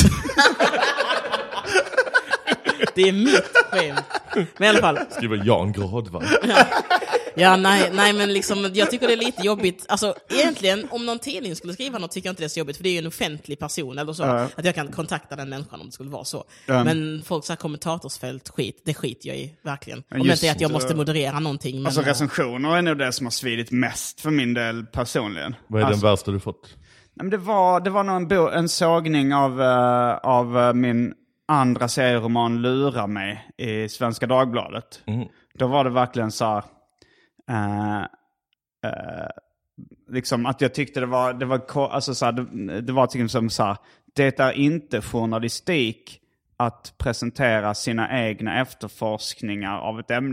Det är mitt skämt. Men i alla fall. Skriver Jan Gradvall. Ja, nej, nej, men liksom, jag tycker det är lite jobbigt. Alltså, egentligen, om någon tidning skulle skriva något tycker jag inte det är så jobbigt, för det är ju en offentlig person eller så. Ja. Att jag kan kontakta den människan om det skulle vara så. Ja. Men folk så här kommentatorsfält, skit, det skiter jag i, verkligen. Men Om det just, inte är att jag måste eh, moderera någonting. Men, Alltså eh, recensioner är nog det som har svidit mest för min del personligen. Vad är alltså, den värsta du fått? nej, men det, var, det var nog en, bo, en sågning av, uh, av uh, min andra serieroman Lura mig i Svenska Dagbladet. Mm. Då var det verkligen så här, uh, uh, liksom att jag tyckte det var, det var, ko- alltså så här, det, det var typ som så här, det är inte journalistik att presentera sina egna efterforskningar av ett ämne.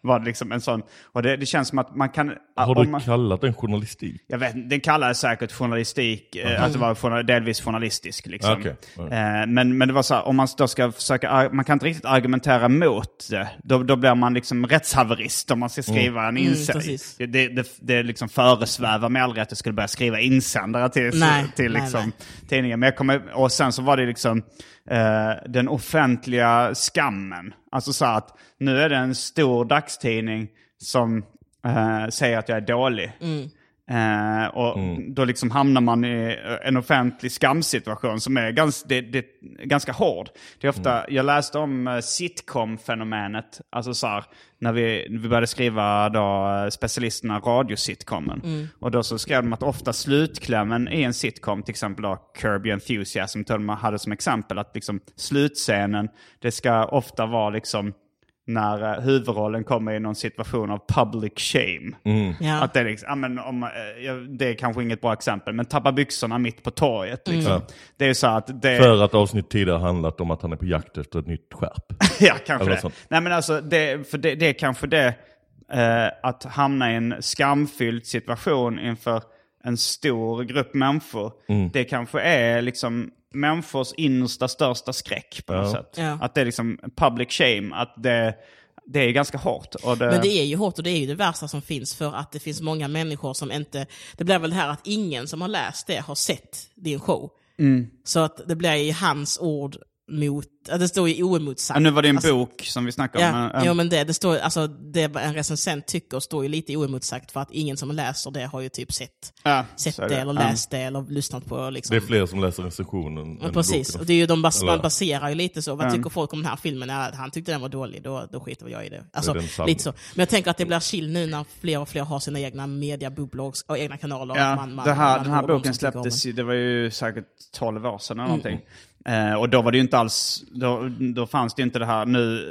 var det liksom en sån. Och det, det känns som att man kan... Har du man, kallat den journalistik? Jag vet, den kallades säkert journalistik, mm. eh, att det var journal, delvis journalistisk liksom. Okay. Mm. Eh, men, men det var så här, om man då ska försöka, man kan inte riktigt argumentera mot det. Då, då blir man liksom rättshaverist om man ska skriva mm. en insändare. Mm, det, det, det, det liksom föresvävar med all rätt att jag skulle börja skriva insändare till, nej, till liksom, nej, nej. tidningen. Men jag kommer, och sen så var det liksom eh, den offentliga skammen. Alltså så att nu är det en stor dagstidning som Uh, säger att jag är dålig. Mm. Uh, och mm. då liksom hamnar man i en offentlig skamsituation som är ganska, det, det, ganska hård. Det är ofta, mm. jag läste om uh, sitcom-fenomenet. Alltså så här, när vi, vi började skriva då, uh, specialisterna radiositcomen. Mm. Och då så skrev de att ofta slutklämmen i en sitcom, till exempel då Curb Your Enthusiasm, man hade som exempel att liksom slutscenen, det ska ofta vara liksom när uh, huvudrollen kommer i någon situation av public shame. Mm. Ja. Att det, är liksom, ja, men om, uh, det är kanske inget bra exempel, men tappa byxorna mitt på torget. Liksom. Mm. Det är ju så att det... För att avsnitt tidigare handlat om att han är på jakt efter ett nytt skärp. Ja, kanske det. Sånt. Nej, men alltså, det, för det, det är kanske det uh, att hamna i en skamfylld situation inför en stor grupp människor. Mm. Det kanske är liksom människors innersta största skräck på något ja. sätt. Ja. Att det är liksom public shame, att det, det är ganska hårt. Och det... Men det är ju hårt och det är ju det värsta som finns, för att det finns många människor som inte, det blir väl det här att ingen som har läst det har sett din show. Mm. Så att det blir ju hans ord mot, det står ju oemotsagt. Ja, nu var det en alltså, bok som vi snackade om. Ja, um... ja men det, det står, alltså det en recensent tycker står ju lite oemotsagt, för att ingen som läser det har ju typ sett, ja, sett det, det eller läst ja. det eller lyssnat på liksom. Det är fler som läser recensionen. Ja, precis, och det är ju de bas- man baserar ju lite så. Vad ja. tycker folk om den här filmen? Ja, han tyckte den var dålig, då, då skiter jag i det. Alltså det lite så. Men jag tänker att det blir chill nu när fler och fler har sina egna mediabubblor och egna kanaler. Ja, man, man, det här, man den här boken släpptes ju, det var ju säkert tolv år sedan eller mm. någonting. Uh, och då var det ju inte alls, då, då fanns det ju inte det här nu,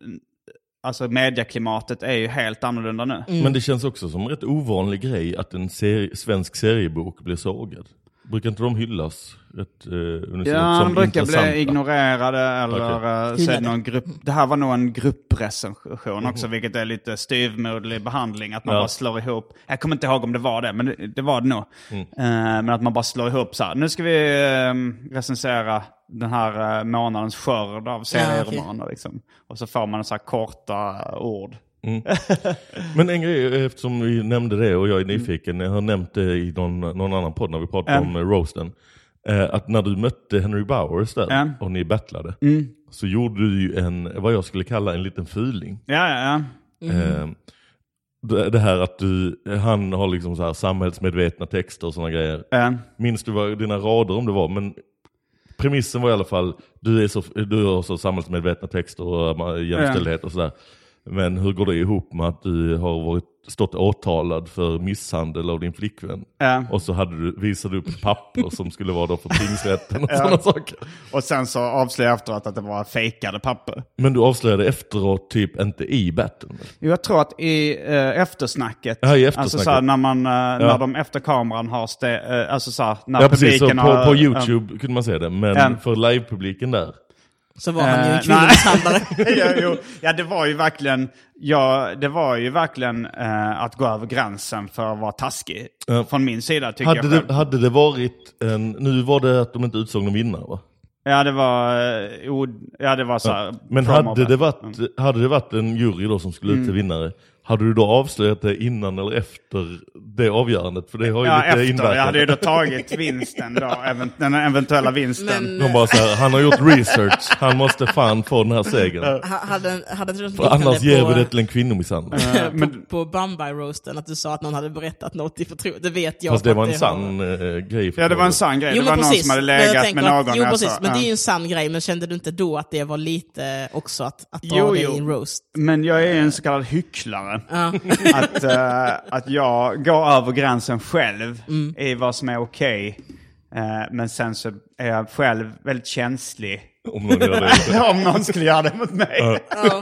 alltså medieklimatet är ju helt annorlunda nu. Mm. Men det känns också som en rätt ovanlig grej att en seri- svensk seriebok blir sågad. Brukar inte de hyllas rätt eh, ja, de brukar bli ignorerade eller okay. uh, någon grupp. Det här var nog en grupprecension också, mm. vilket är lite styvmoderlig behandling, att man ja. bara slår ihop. Jag kommer inte ihåg om det var det, men det, det var det nog. Mm. Uh, men att man bara slår ihop så här. Nu ska vi uh, recensera den här uh, månadens skörd av serieromaner ja, okay. liksom. Och så får man så här korta ord. Mm. Men en grej, eftersom vi nämnde det och jag är nyfiken, jag har nämnt det i någon, någon annan podd när vi pratade mm. om roasten, eh, att när du mötte Henry Bowers där mm. och ni battlade mm. så gjorde du ju en, vad jag skulle kalla en liten fuling. Ja, ja, ja. Mm. Eh, det, det här att du, han har liksom så här samhällsmedvetna texter och såna grejer. Mm. Minns du vad dina rader om det var, men premissen var i alla fall, du är så, du har så samhällsmedvetna texter och jämställdhet mm. och sådär. Men hur går det ihop med att du har varit, stått åtalad för misshandel av din flickvän? Ja. Och så hade du, visade du upp ett papper som skulle vara då för tingsrätten och ja. sådana saker. Och sen så avslöjade jag efteråt att det var fejkade papper. Men du avslöjade efteråt typ inte i battlen? Jo, jag tror att i eh, eftersnacket. Ja, i eftersnacket. Alltså så här, när, man, eh, ja. när de efter kameran har ste, eh, alltså så här, när ja, precis. Så har, på, på YouTube äh, kunde man se det. Men äh, för live-publiken där. Så var han ju en kvinnomisshandlare. ja, jo, ja, det var ju verkligen, ja, det var ju verkligen eh, att gå över gränsen för att vara taskig. Ja. Från min sida tycker hade jag det, hade det varit en, nu var det att de inte utsåg någon vinnare, va? Ja, det var, oh, ja, det var så här. Ja. Men hade det, varit, mm. hade det varit en jury då som skulle ut till mm. vinnare, hade du då avslöjat det innan eller efter det avgörandet? För det har ju ja, lite efter. inverkan. Jag hade ju då tagit vinsten då, den eventuella vinsten. Men, de bara så här, han har gjort research, han måste fan få den här segern. hade, hade du för annars ger vi det till en kvinnomisshandel. Uh, men, på Bambi-roasten, att du sa att någon hade berättat något i förtro. Det vet jag. Fast det var en det sann har... äh, grej. Ja, det var en sann grej. Jo, det var precis, någon som hade legat med någon. Att, jo, precis. Men det är ju en sann grej. Men kände du inte då att det var lite också att, att dra jo, det jo. i en roast? Men jag är en så kallad hycklare. Uh. att, uh, att jag går över gränsen själv mm. i vad som är okej. Okay. Uh, men sen så är jag själv väldigt känslig. Om någon, gör det. Om någon skulle göra det mot mig. Uh.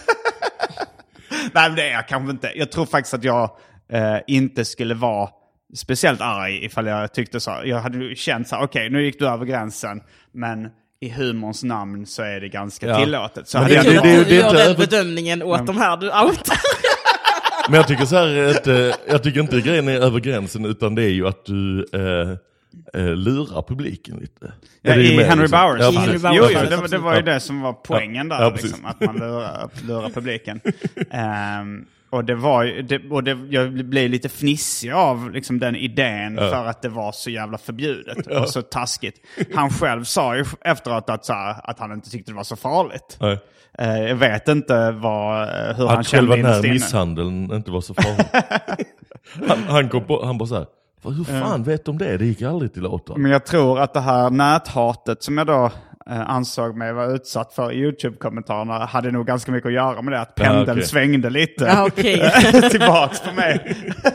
Nej, men det är jag kanske inte. Jag tror faktiskt att jag uh, inte skulle vara speciellt arg ifall jag tyckte så. Jag hade känt så här, okej, okay, nu gick du över gränsen. Men i humorns namn så är det ganska ja. tillåtet. Så det, hade det, jag det, det, det, du gör det, den det, bedömningen åt mm. de här du outar. Men jag tycker så här att, eh, jag tycker inte grejen är över gränsen, utan det är ju att du eh, eh, lurar publiken lite. Ja, i med, Henry liksom. Bowers. Ja, I Henry Bowers. Jo, jo det, det var ju det som var poängen där, ja, liksom, att man lurar, lurar publiken. um, och det var ju, det, och det, jag blev lite fnissig av liksom, den idén ja. för att det var så jävla förbjudet ja. och så taskigt. Han själv sa ju efteråt att, så här, att han inte tyckte det var så farligt. Nej. Uh, jag vet inte vad, hur att han kände själva den här inne. misshandeln inte var så farlig. han, han, kom på, han bara så här, hur fan vet de det? Det gick aldrig till åtal. Men jag tror att det här näthatet som jag då eh, ansåg mig vara utsatt för i YouTube-kommentarerna hade nog ganska mycket att göra med det. Att pendeln ja, okay. svängde lite ja, okay. tillbaks på mig.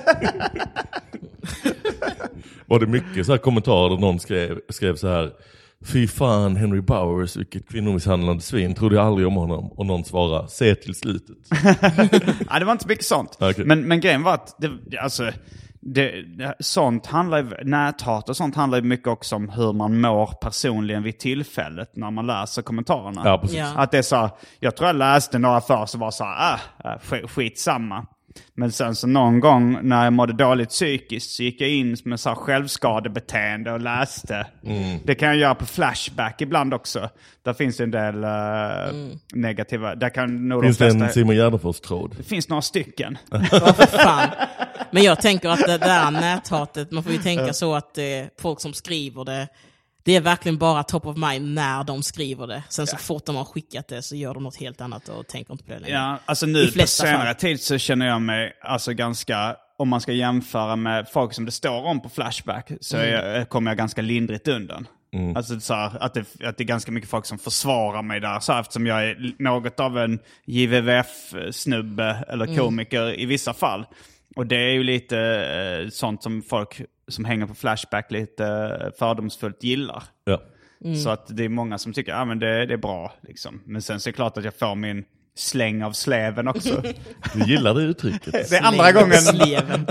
Var det mycket så här kommentarer där någon skrev, skrev så här: fy fan Henry Bowers, vilket kvinnomisshandlande svin, trodde jag aldrig om honom. Och någon svarade, se till slutet. Ja, det var inte så mycket sånt. Okay. Men, men grejen var att det, alltså, det, sånt handlar, näthat och sånt handlar mycket också om hur man mår personligen vid tillfället när man läser kommentarerna. Ja, precis. Ja. Att det är så, jag tror jag läste några för så var så här, äh, skit, skitsamma. Men sen så någon gång när jag mådde dåligt psykiskt så gick jag in med så här självskadebeteende och läste. Mm. Det kan jag göra på Flashback ibland också. Där finns en del uh, mm. negativa. Där kan nog finns de flesta... det en Simon Gärdenfors-tråd? Det finns några stycken. Ja, för fan. Men jag tänker att det där näthatet, man får ju tänka så att eh, folk som skriver det, det är verkligen bara top of mind när de skriver det. Sen så ja. fort de har skickat det så gör de något helt annat och tänker inte på det längre. Ja, alltså nu på senare tid så känner jag mig alltså ganska, om man ska jämföra med folk som det står om på Flashback, så mm. jag, kommer jag ganska lindrigt undan. Mm. Alltså så här, att, det, att det är ganska mycket folk som försvarar mig där. Så här, eftersom jag är något av en J V V F-snubbe eller komiker mm. i vissa fall. Och det är ju lite eh, sånt som folk som hänger på Flashback lite eh, fördomsfullt gillar. Ja. Mm. Så att det är många som tycker att ah, det, det är bra. Liksom. Men sen så är det klart att jag får min släng av sleven också. Du gillar det uttrycket. Det är andra gången. Sleven.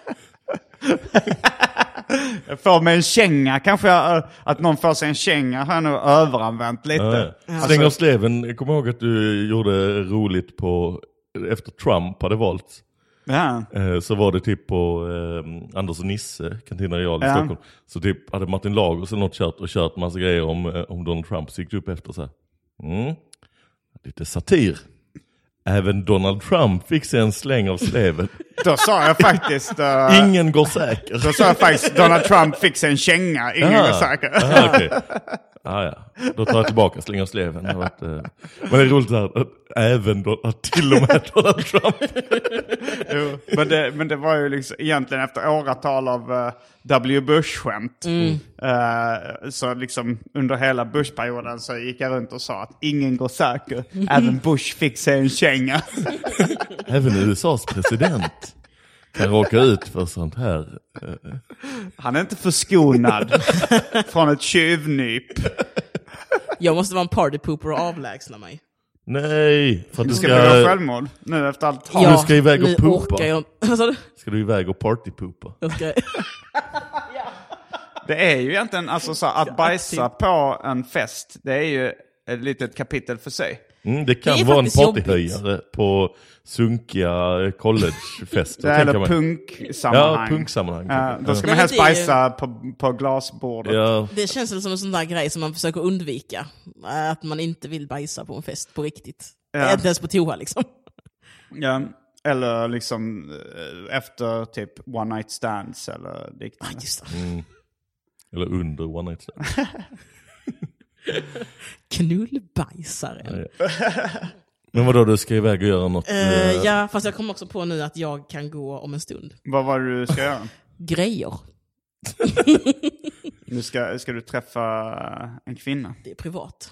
Jag får mig en känga. Kanske jag, att någon får sig en känga har jag nog överanvänt lite. Ja, ja. Alltså, släng av sleven. Jag kommer ihåg att du gjorde roligt på efter Trump hade valts. Ja. Så var det typ på eh, Anders och Nisse, Kantina Real i ja. Stockholm. Så typ hade Martin Lagers och något kört och kört massa grejer om, om Donald Trump. Så gick det upp efter så här. Mm. Lite satir. Även Donald Trump fick sig en släng av sleven. Då sa jag faktiskt... Uh, ingen går säker. Då sa jag faktiskt Donald Trump fick sig en känga. Ingen aha, går säker. Aha, okay. Ah, ja. Då tar jag tillbaka släng av sleven. Det varit, uh... Men det är roligt här, att även då, att till och med Donald Trump. Jo, men, det, men det var ju liksom egentligen efter åratal av uh, W. Bush-skämt. Mm. Uh, så liksom under hela Bush-perioden så gick jag runt och sa att ingen går säker. Mm. Även Bush fick sig en känga. Även U S A:s president kan råka ut för sånt här. Han är inte förskonad från ett tjuvnyp. Jag måste vara en partypooper och avlägsna mig. Nej, för att du ska... ska... begå självmord nu efter allt. Ja, du ska iväg och poopa. Jag... Vad sa du? Ska du iväg och partypoopa? Jag ska... Det är ju egentligen alltså så att bajsa på en fest. Det är ju ett litet kapitel för sig. Mm, det kan det vara en partyhöjare på sunkiga collegefester. Eller punksammanhang. Ja, punksammanhang. Ja, då ska man helst bajsa på, på glasbordet. Ja. Det känns som en sån där grej som man försöker undvika. Att man inte vill bajsa på en fest på riktigt. Ja. Inte ens på toa liksom. Ja, eller liksom efter typ one night stands eller liknande. Ah, just det. Mm. Eller under one night stands. Knullbajsaren. Ja, ja. Men vadå, du ska iväg och göra något? Uh, ja, fast jag kommer också på nu att jag kan gå om en stund. Vad var det du ska göra? Grejer. Nu ska, ska du träffa en kvinna? Det är privat.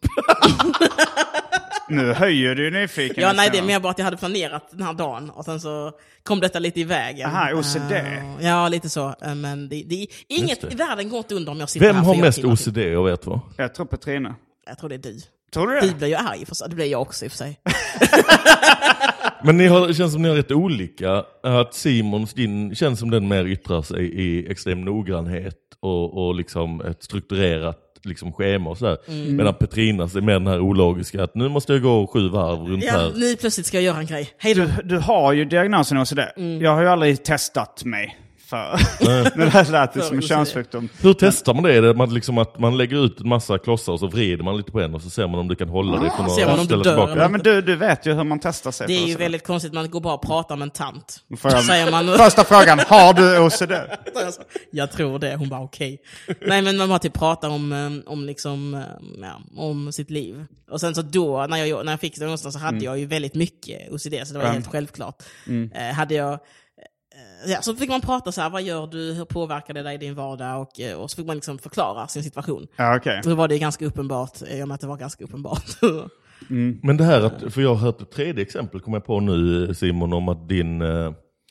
Nu höjer du nyfiken. Ja, nej, det är mer bara att jag hade planerat den här dagen. Och sen så kom detta lite i vägen. Aha, O C D. Uh, ja, lite så. Uh, men det, det, inget det. I världen går inte under om jag sitter Vem här har mest timmar. O C D, jag vet vad? Jag tror Petrina. Jag tror det är du. Tror du det? Du blir ju arg, för det blir jag också i och för sig. Men ni har, det känns som ni har rätt olika. Att Simons, din känns som den mer yttrar sig i extrem noggrannhet och, och liksom ett strukturerat liksom schema och sådär. Mm. Medan Petrinas är mer den här ologiska att nu måste jag gå sju varv runt Ja, här. nu plötsligt ska jag göra en grej. Hej då. Du, du har ju diagnosen O C D. Mm. Jag har ju aldrig testat mig för men det här lät det som en könssjukdom. Hur testar man det? Är det man liksom att man lägger ut en massa klossar och så vrider man lite på en och så ser man om du kan hålla dig från ser man om du dör tillbaka. Ja, men du, du vet ju hur man testar sig. Det är ju så. väldigt konstigt, man går bara och pratar med en tant. Jag, säger man, första frågan, har du O C D? Jag tror det, hon bara okej. Okay. Nej, men man bara typ pratar om, om, liksom, ja, om sitt liv. Och sen så då, när jag, när jag fick det någonstans så hade mm. jag ju väldigt mycket O C D, så det var mm. helt självklart. Mm. Eh, hade jag Ja, så fick man prata så här, vad gör du, hur påverkar det dig i din vardag, och, och så fick man liksom förklara sin situation. Ja, okay. Då var det ganska uppenbart, jag med att det var ganska uppenbart. mm. Men det här, att, för jag har hört ett tredje exempel, kommer jag på nu Simon, om att din, eh,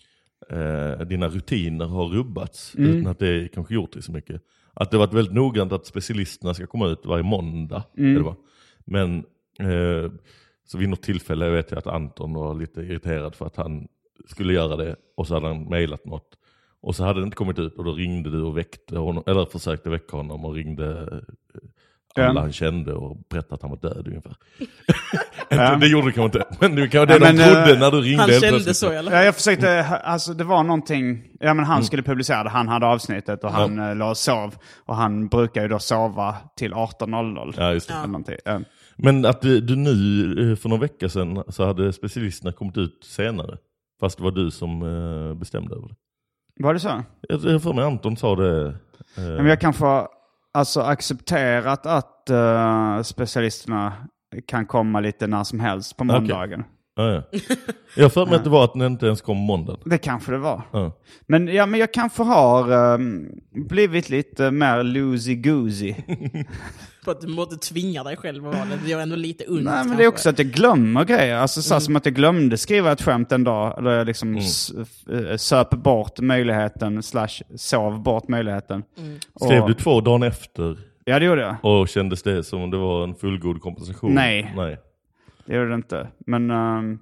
dina rutiner har rubbats mm. utan att det kanske gjort det så mycket. Att det varit väldigt noggrant att specialisterna ska komma ut varje måndag. Mm. Eller vad? Men eh, så vid något tillfälle vet jag att Anton var lite irriterad för att han skulle göra det, och så hade han mejlat något och så hade det inte kommit ut, och då ringde du och väckte honom, eller försökte väcka honom och ringde alla ja. han kände och berättade att han var död ungefär. Ja. Det gjorde du kanske inte, men du kan det ja, de men, trodde när du ringde. Han kände så eller? Ja, jag försökte, alltså det var någonting, ja men han mm. skulle publicera det, han hade avsnittet och han ja. la och sov, och han brukar ju då sova till arton noll noll. Ja, just det. Ja. Ja. Men att du, du nu för några veckor sedan så hade specialisterna kommit ut senare. Fast det var du som eh, bestämde över det. Var det så? Jag, jag för mig Anton sa det. Eh. Men jag kan få alltså accepterat att uh, specialisterna kan komma lite när som helst på måndagen. Okay. Ah, ja. Jag för mig att det var att den inte ens kom måndag. Det kanske det var. Ah. Men, ja, men jag kanske har um, blivit lite mer loosey-goosey. För att du måste tvinga dig själv att vara det. Det är ändå lite ont. Nej, men det är också att jag glömmer grejer. Alltså så mm. som att jag glömde skriva ett skämt en dag. Eller jag liksom mm. s- söp bort möjligheten slash sov bort möjligheten. Mm. Skrev och... du två dagen efter? Ja, det gjorde jag. Och kändes det som om det var en fullgod kompensation? Nej. Nej. Det gjorde det inte. Men um,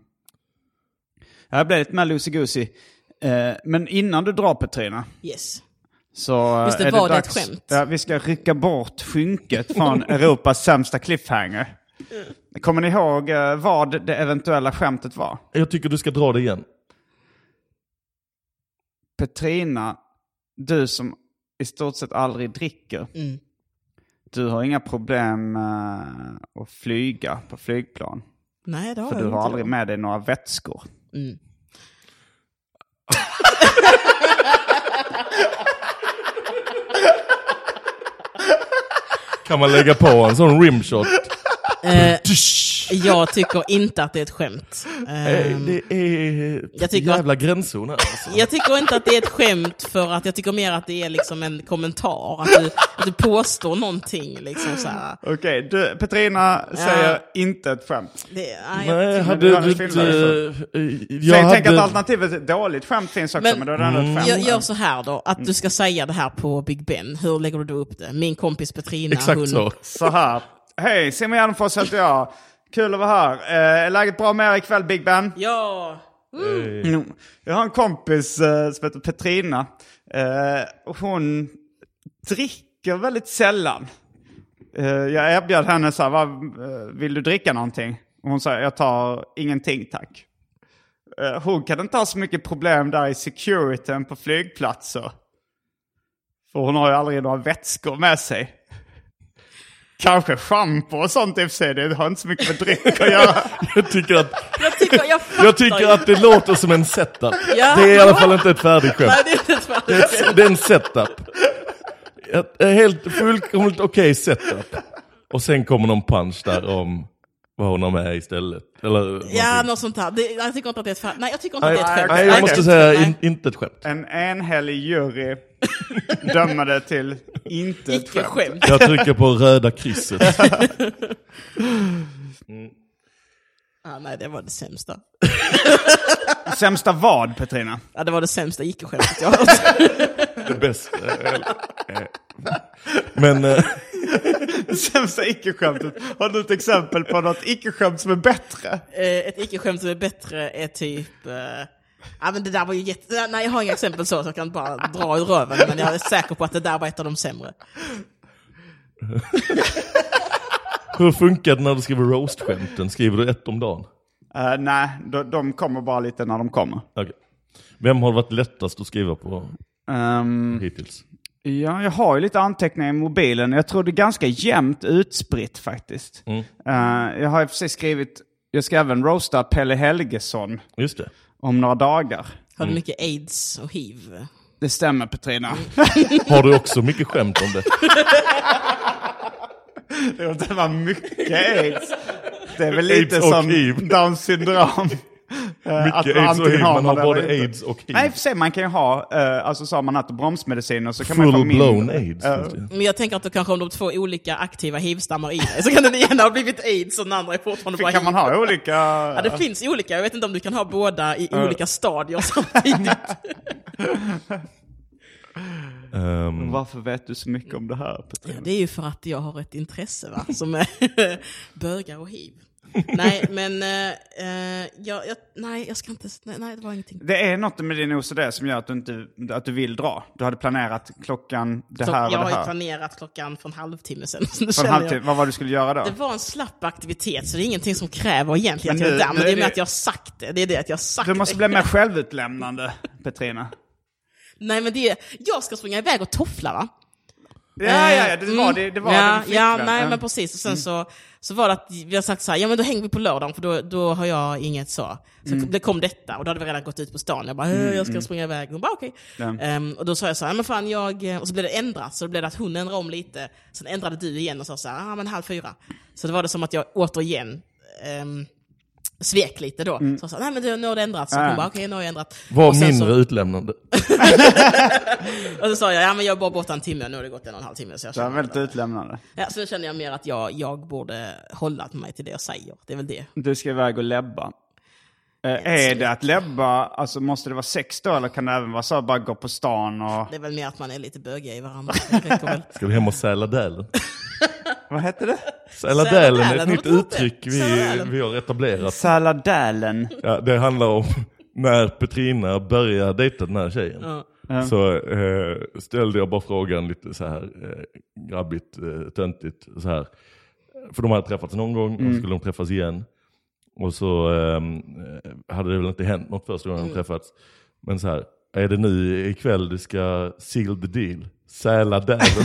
jag blev lite mer loosey-goosey. Uh, men innan du drar, Petrina. Yes. Så Visst det är var det det dags. Ett skämt? Ja, vi ska rycka bort skynket från Europas sämsta cliffhanger. Kommer ni ihåg uh, vad det eventuella skämtet var? Jag tycker du ska dra det igen. Petrina, du som i stort sett aldrig dricker. Mm. Du har inga problem uh, att flyga på flygplan. Nej, det har För jag du har inte aldrig då. med dig några vätskor. Mm. Kan man lägga på en sån rimshot? Eh, jag tycker inte att det är ett skämt. Eh, det är jag tycker jävla att, gränszon här, alltså. Jag tycker inte att det är ett skämt, för att jag tycker mer att det är liksom en kommentar. Att du, att du påstår någonting liksom så här. Okej, okay, du, Petrina säger ja. inte ett skämt. Det, nej, nej jag, hade du inte... Jag, jag hade... tänker att alternativet ett dåligt skämt finns också, men, men då är det mm. ett skämt. Gör så här då, att du ska säga det här på Big Ben. Hur lägger du då upp det? Min kompis Petrina, exakt hon... så. Så här. Hej, Simon Gärdenfors heter jag. Kul att vara här. Eh, är läget bra med er ikväll, Big Ben? Ja. Mm. Mm. Jag har en kompis eh, som heter Petrina. Eh, hon dricker väldigt sällan. Eh, jag erbjöd henne så här, vad, eh, vill du dricka någonting? Och hon säger, jag tar ingenting, tack. Eh, hon kan inte ha så mycket problem där i securityn på flygplatser. För hon har ju aldrig några vätskor med sig. Kanske shampoo och sånt i och för sig. Det har inte så mycket med dryck att göra. Jag tycker att, jag tycker, jag jag tycker att det låter som en setup. Ja. Det är i alla fall inte ett färdigt skämt. Nej, det är inte ett färdigt det, är, det är en setup. En helt fullkomligt okej okay setup. Och sen kommer någon punch där om vad hon har med istället. Eller ja, något sånt här. Det, jag tycker inte att det är ett skämt. Nej, jag tycker inte att det är ett skämt. Nej, jag måste säga in, inte ett skämt. En enhällig jury dömer det till inte ett skämt. skämt. Jag trycker på röda krysset. Mm. Ah, nej, det var det sämsta. Sämsta vad, Petrina? Ja, det var det sämsta icke-skämtet jag har hört. Det bästa. Men... Det sämsta icke-skämtet. Har du ett exempel på något icke-skämt som är bättre? Eh, ett icke-skämt som är bättre är typ... Eh, ja, men det där var ju jätte... Nej, jag har inga exempel så, så jag kan bara dra ur röven. Men jag är säker på att det där var ett av de sämre. Hur funkar det när du skriver roast-skämten? Skriver du ett om dagen? Uh, nej, de, de kommer bara lite när de kommer. Okay. Vem har varit lättast att skriva på um, hittills? Ja, jag har ju lite anteckningar i mobilen. Jag tror det är ganska jämnt utspritt faktiskt. Mm. Uh, jag har i och för sig skrivit, jag ska även roasta Pelle Helgesson. Just det. Om några dagar. Har du mycket AIDS och H I V? Det stämmer, Petrina. Har du också mycket skämt om det? Det var mycket AIDS. Det är väl lite som Downs syndrom. Mycket AIDS och H I V, man har både AIDS och H I V. Nej, för sig, man kan ju ha, uh, alltså så har man äter bromsmediciner så kan full man få blown AIDS. Uh. Men jag tänker att du kanske om de två olika aktiva H I V-stammar i dig så kan den ena ha blivit AIDS och den andra är fortfarande bara kan man ha olika? Ja, det finns olika. Jag vet inte om du kan ha båda i uh. olika stadier samtidigt. Um, Varför vet du så mycket om det här, Petrina? Ja, det är ju för att jag har ett intresse, va? Som är bögar och H I V. Nej, men uh, jag, jag, nej, jag ska inte, nej, nej, det var ingenting. Det är något med din O C D som gör att du inte, att du vill dra. Du hade planerat klockan det Så här och det här. Jag har planerat klockan för en halvtimme sedan. För en halvtimme, vad var du skulle göra då? Det var en slapp aktivitet, så det är ingenting som kräver egentligen men att jag är där. Men det är med att jag har sagt det. Det är det att jag har sagt det. Du måste bli mer självutlämnande, Petrina. Nej, men det är, jag ska springa iväg och toffla, va? Ja, ja, ja, det var det, det var ja, det ja, nej, men precis. Och sen mm. så, så var det att vi har sagt så här, ja men då hänger vi på lördagen för då, då har jag inget så. Så mm. det kom detta och då hade vi redan gått ut på stan. Jag bara, mm. jag ska springa iväg. Och bara, okej. Okay. Ja. Um, och då sa jag så här, ja men fan jag, och så blev det ändrat. Så då blev det att hon ändrade om lite. Sen ändrade du igen och sa så här, ja men halv fyra. Så det var det som att jag återigen um, svek lite då. Mm. Så jag sa, nej men det, nu har det ändrats. Så ja. hon bara, okej okay, nu har jag ändrat. Var mindre så, utlämnande. Och så sa jag, ja men jag är bara borta en timme. Nu har det gått en och en halv timme. Så jag det var väldigt utlämnande. Ja, så nu känner jag mer att jag, jag borde hålla mig till det jag säger. Det är väl det. Du ska iväg och läbba. Eh, är det att läbba, alltså måste det vara sex då eller kan det även vara så bara gå på stan och... Det är väl mer att man är lite bögiga i varandra. Ska vi hem och säla dälen? Vad heter det? Saladälen är ett nytt uttryck vi, vi har etablerat. Saladälen. Ja, det handlar om när Petrina börjar dejta den här tjejen. Ja. Mm. Så eh, ställde jag bara frågan lite så här eh, grabbigt, eh, töntigt så här. För de hade träffats någon gång mm. och skulle de träffas igen. Och så eh, hade det väl inte hänt något första gången mm. de träffats. Men så här, är det nu ikväll du ska seal the deal? Saladälen.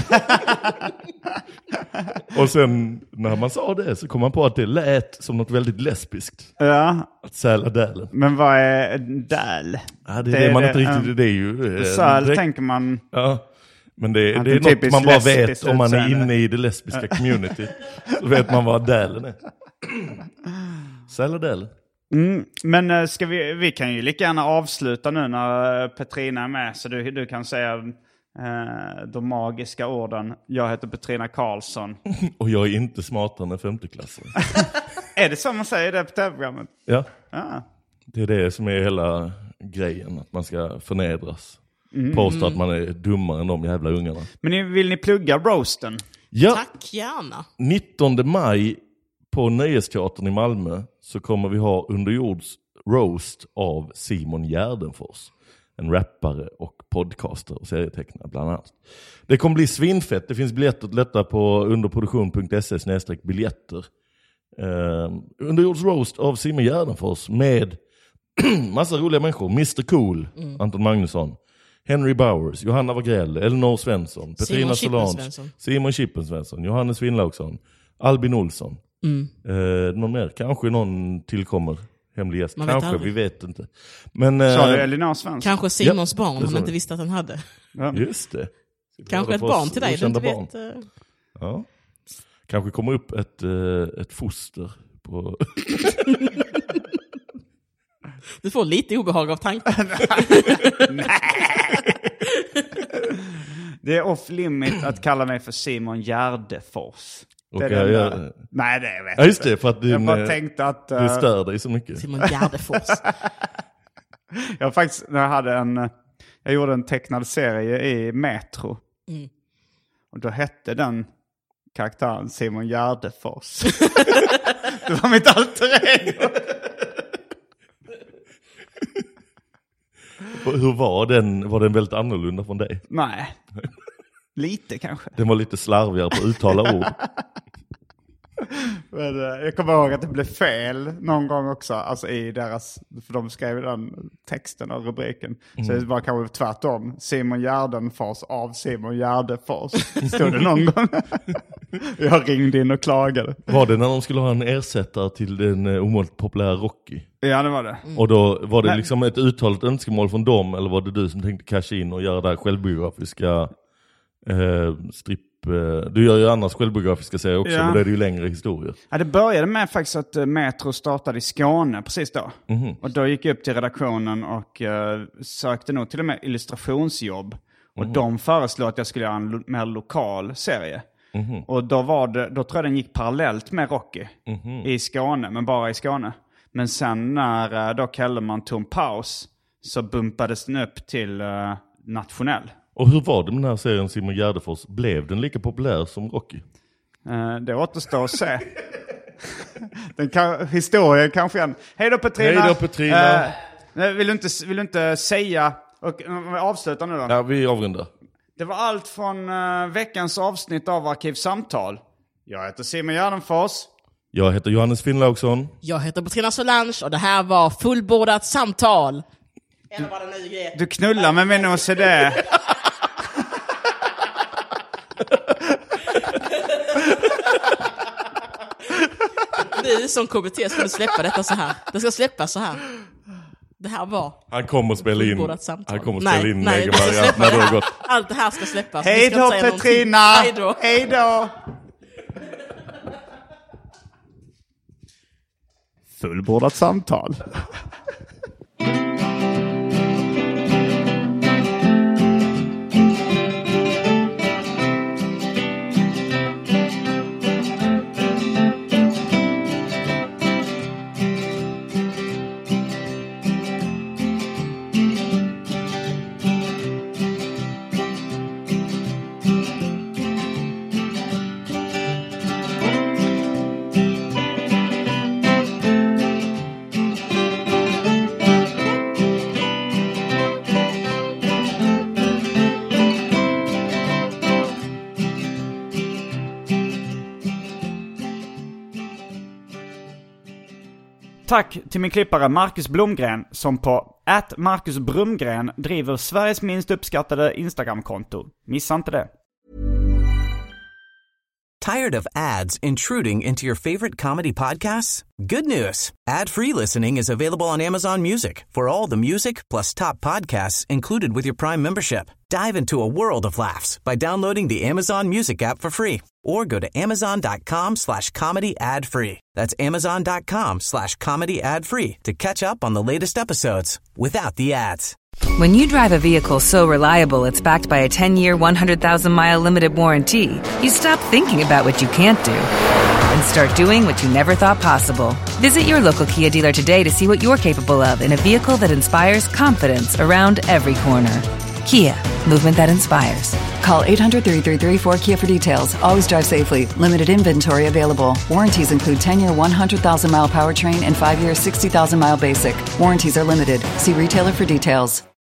Och sen när man sa det så kom man på att det lät som något väldigt lesbiskt. Ja. Att säladälen. Men vad är däl? Ja, det är det, det man inte riktigt, um, det är ju... Säl direkt, tänker man... Ja, men det, det är något man bara vet om man är inne i det lesbiska community. Så vet man vad dälen är. Säladälen. Mm, men ska vi, vi kan ju lika gärna avsluta nu när Petrina är med. Så du, du kan säga... Uh, de magiska orden. Jag heter Petrina Karlsson. Och jag är inte smartare än femteklassen. Är det så man säger det på tv-programmet? Ja. Ah. Det är det som är hela grejen. Att man ska förnedras. Mm. Påstå att man är dummare än de jävla ungarna. Men vill ni plugga roasten? Ja. Tack, gärna. nittonde maj på Nöjesteatern i Malmö så kommer vi ha underjords roast av Simon Gärdenfors. En rappare och podcaster och serietecknare bland annat. Det kommer bli svinfett. Det finns biljetter att lätta på underproduktion punkt se snedstreck biljetter. Uh, underjords roast av Simon Gärdenfors med massa roliga människor. mister Cool, mm. Anton Magnusson, Henry Bowers, Johanna Wagrell, Elinor Svensson, Petrina Solange, Simon Chippen Svensson, Johannes Finnlaugsson, Albin Olsson. Mm. Uh, någon mer? Kanske någon tillkommer. Hemlig gäst. Man kanske, vet vi vet inte. Men, sa du Elinor Svensson? Kanske Simons ja, barn han inte visste att han hade. Ja. Just det. Kanske ett barn till dig, du inte barn. vet. Uh... Ja. Kanske kommer upp ett, uh, ett foster på... Du får lite obehag av tanken. Nej. Det är off limit att kalla mig för Simon Gärdefors. Det okay, det jag... Nej, det vet ja, just det, för att din, jag bara tänkte att... Uh... Du stör dig så mycket. Simon Gärdefors. Jag faktiskt, när jag hade en... Jag gjorde en tecknad serie i Metro. Mm. Och då hette den karaktären Simon Gärdefors. Det var mitt alter ego. Hur var den? Var den väldigt annorlunda från dig? Nej. Lite kanske. Den var lite slarvigare på att uttala ord. Men, jag kommer ihåg att det blev fel någon gång också. Alltså i deras, för de skrev den texten och rubriken. Mm. Så det var kanske tvärtom. Simon Gärdenfors av Simon Gärdefors. Stod det någon gång. Jag ringde in och klagade. Var det när de skulle ha en ersättare till den uh, omåligt populära Rocky? Ja, det var det. Mm. Och då var det Men... liksom ett uttalat önskemål från dem, eller var det du som tänkte casha in och göra det här självbiografiska uh, stripp? Du gör ju annars självbiografiska serier också, ja. Men det är ju längre historier. Ja, det började med faktiskt att Metro startade i Skåne precis då. Mm-hmm. Och då gick jag upp till redaktionen och uh, sökte nog till och med illustrationsjobb. Och mm-hmm. de föreslog att jag skulle göra en lo- mer lokal serie. Mm-hmm. Och då, var det, då tror jag den gick parallellt med Rocky mm-hmm. i Skåne, men bara i Skåne. Men sen när uh, då Kellerman tog en paus så bumpades den upp till uh, nationell. Och hur var det med den här serien Simon Gärdefors? Blev den lika populär som Rocky? Uh, det återstår att se. den kan, historien kanske igen. Hej då Petrina! Hej då Petrina! Uh, vill, du inte, vill du inte säga... Och, uh, avsluta nu då. Ja, vi avrundar. Det var allt från uh, veckans avsnitt av Arkivsamtal. Jag heter Simon Gärdenfors. Jag heter Johannes Finnlaugsson. Jag heter Petrina Solange och det här var Fullbordat samtal. Du, du knullar med min O C D. Du som K B T skulle släppa detta så här. Det ska släppas så här. Det här var... Han kommer att spela in. Han kommer att spela nej, in nej, egen variant när det har gått. Allt det här ska släppas. Hej då Petrina! Hej då! Hej då! Fullbordat samtal. Tack till min klippare Marcus Blomgren som på at Marcus Brumgren driver Sveriges minst uppskattade Instagram-konto. Missa inte det. Tired of ads intruding into your favorite comedy podcasts? Good news. Ad-free listening is available on Amazon Music for all the music plus top podcasts included with your Prime membership. Dive into a world of laughs by downloading the Amazon Music app for free or go to amazon.com slash comedy ad free. That's amazon.com slash comedy ad free to catch up on the latest episodes without the ads. When you drive a vehicle so reliable it's backed by a ten-year, one hundred thousand mile limited warranty, you stop thinking about what you can't do and start doing what you never thought possible. Visit your local Kia dealer today to see what you're capable of in a vehicle that inspires confidence around every corner. Kia, movement that inspires. Call eight hundred, three three three, four K I A for details. Always drive safely. Limited inventory available. Warranties include ten-year, one hundred thousand mile powertrain and five-year, sixty thousand mile basic. Warranties are limited. See retailer for details.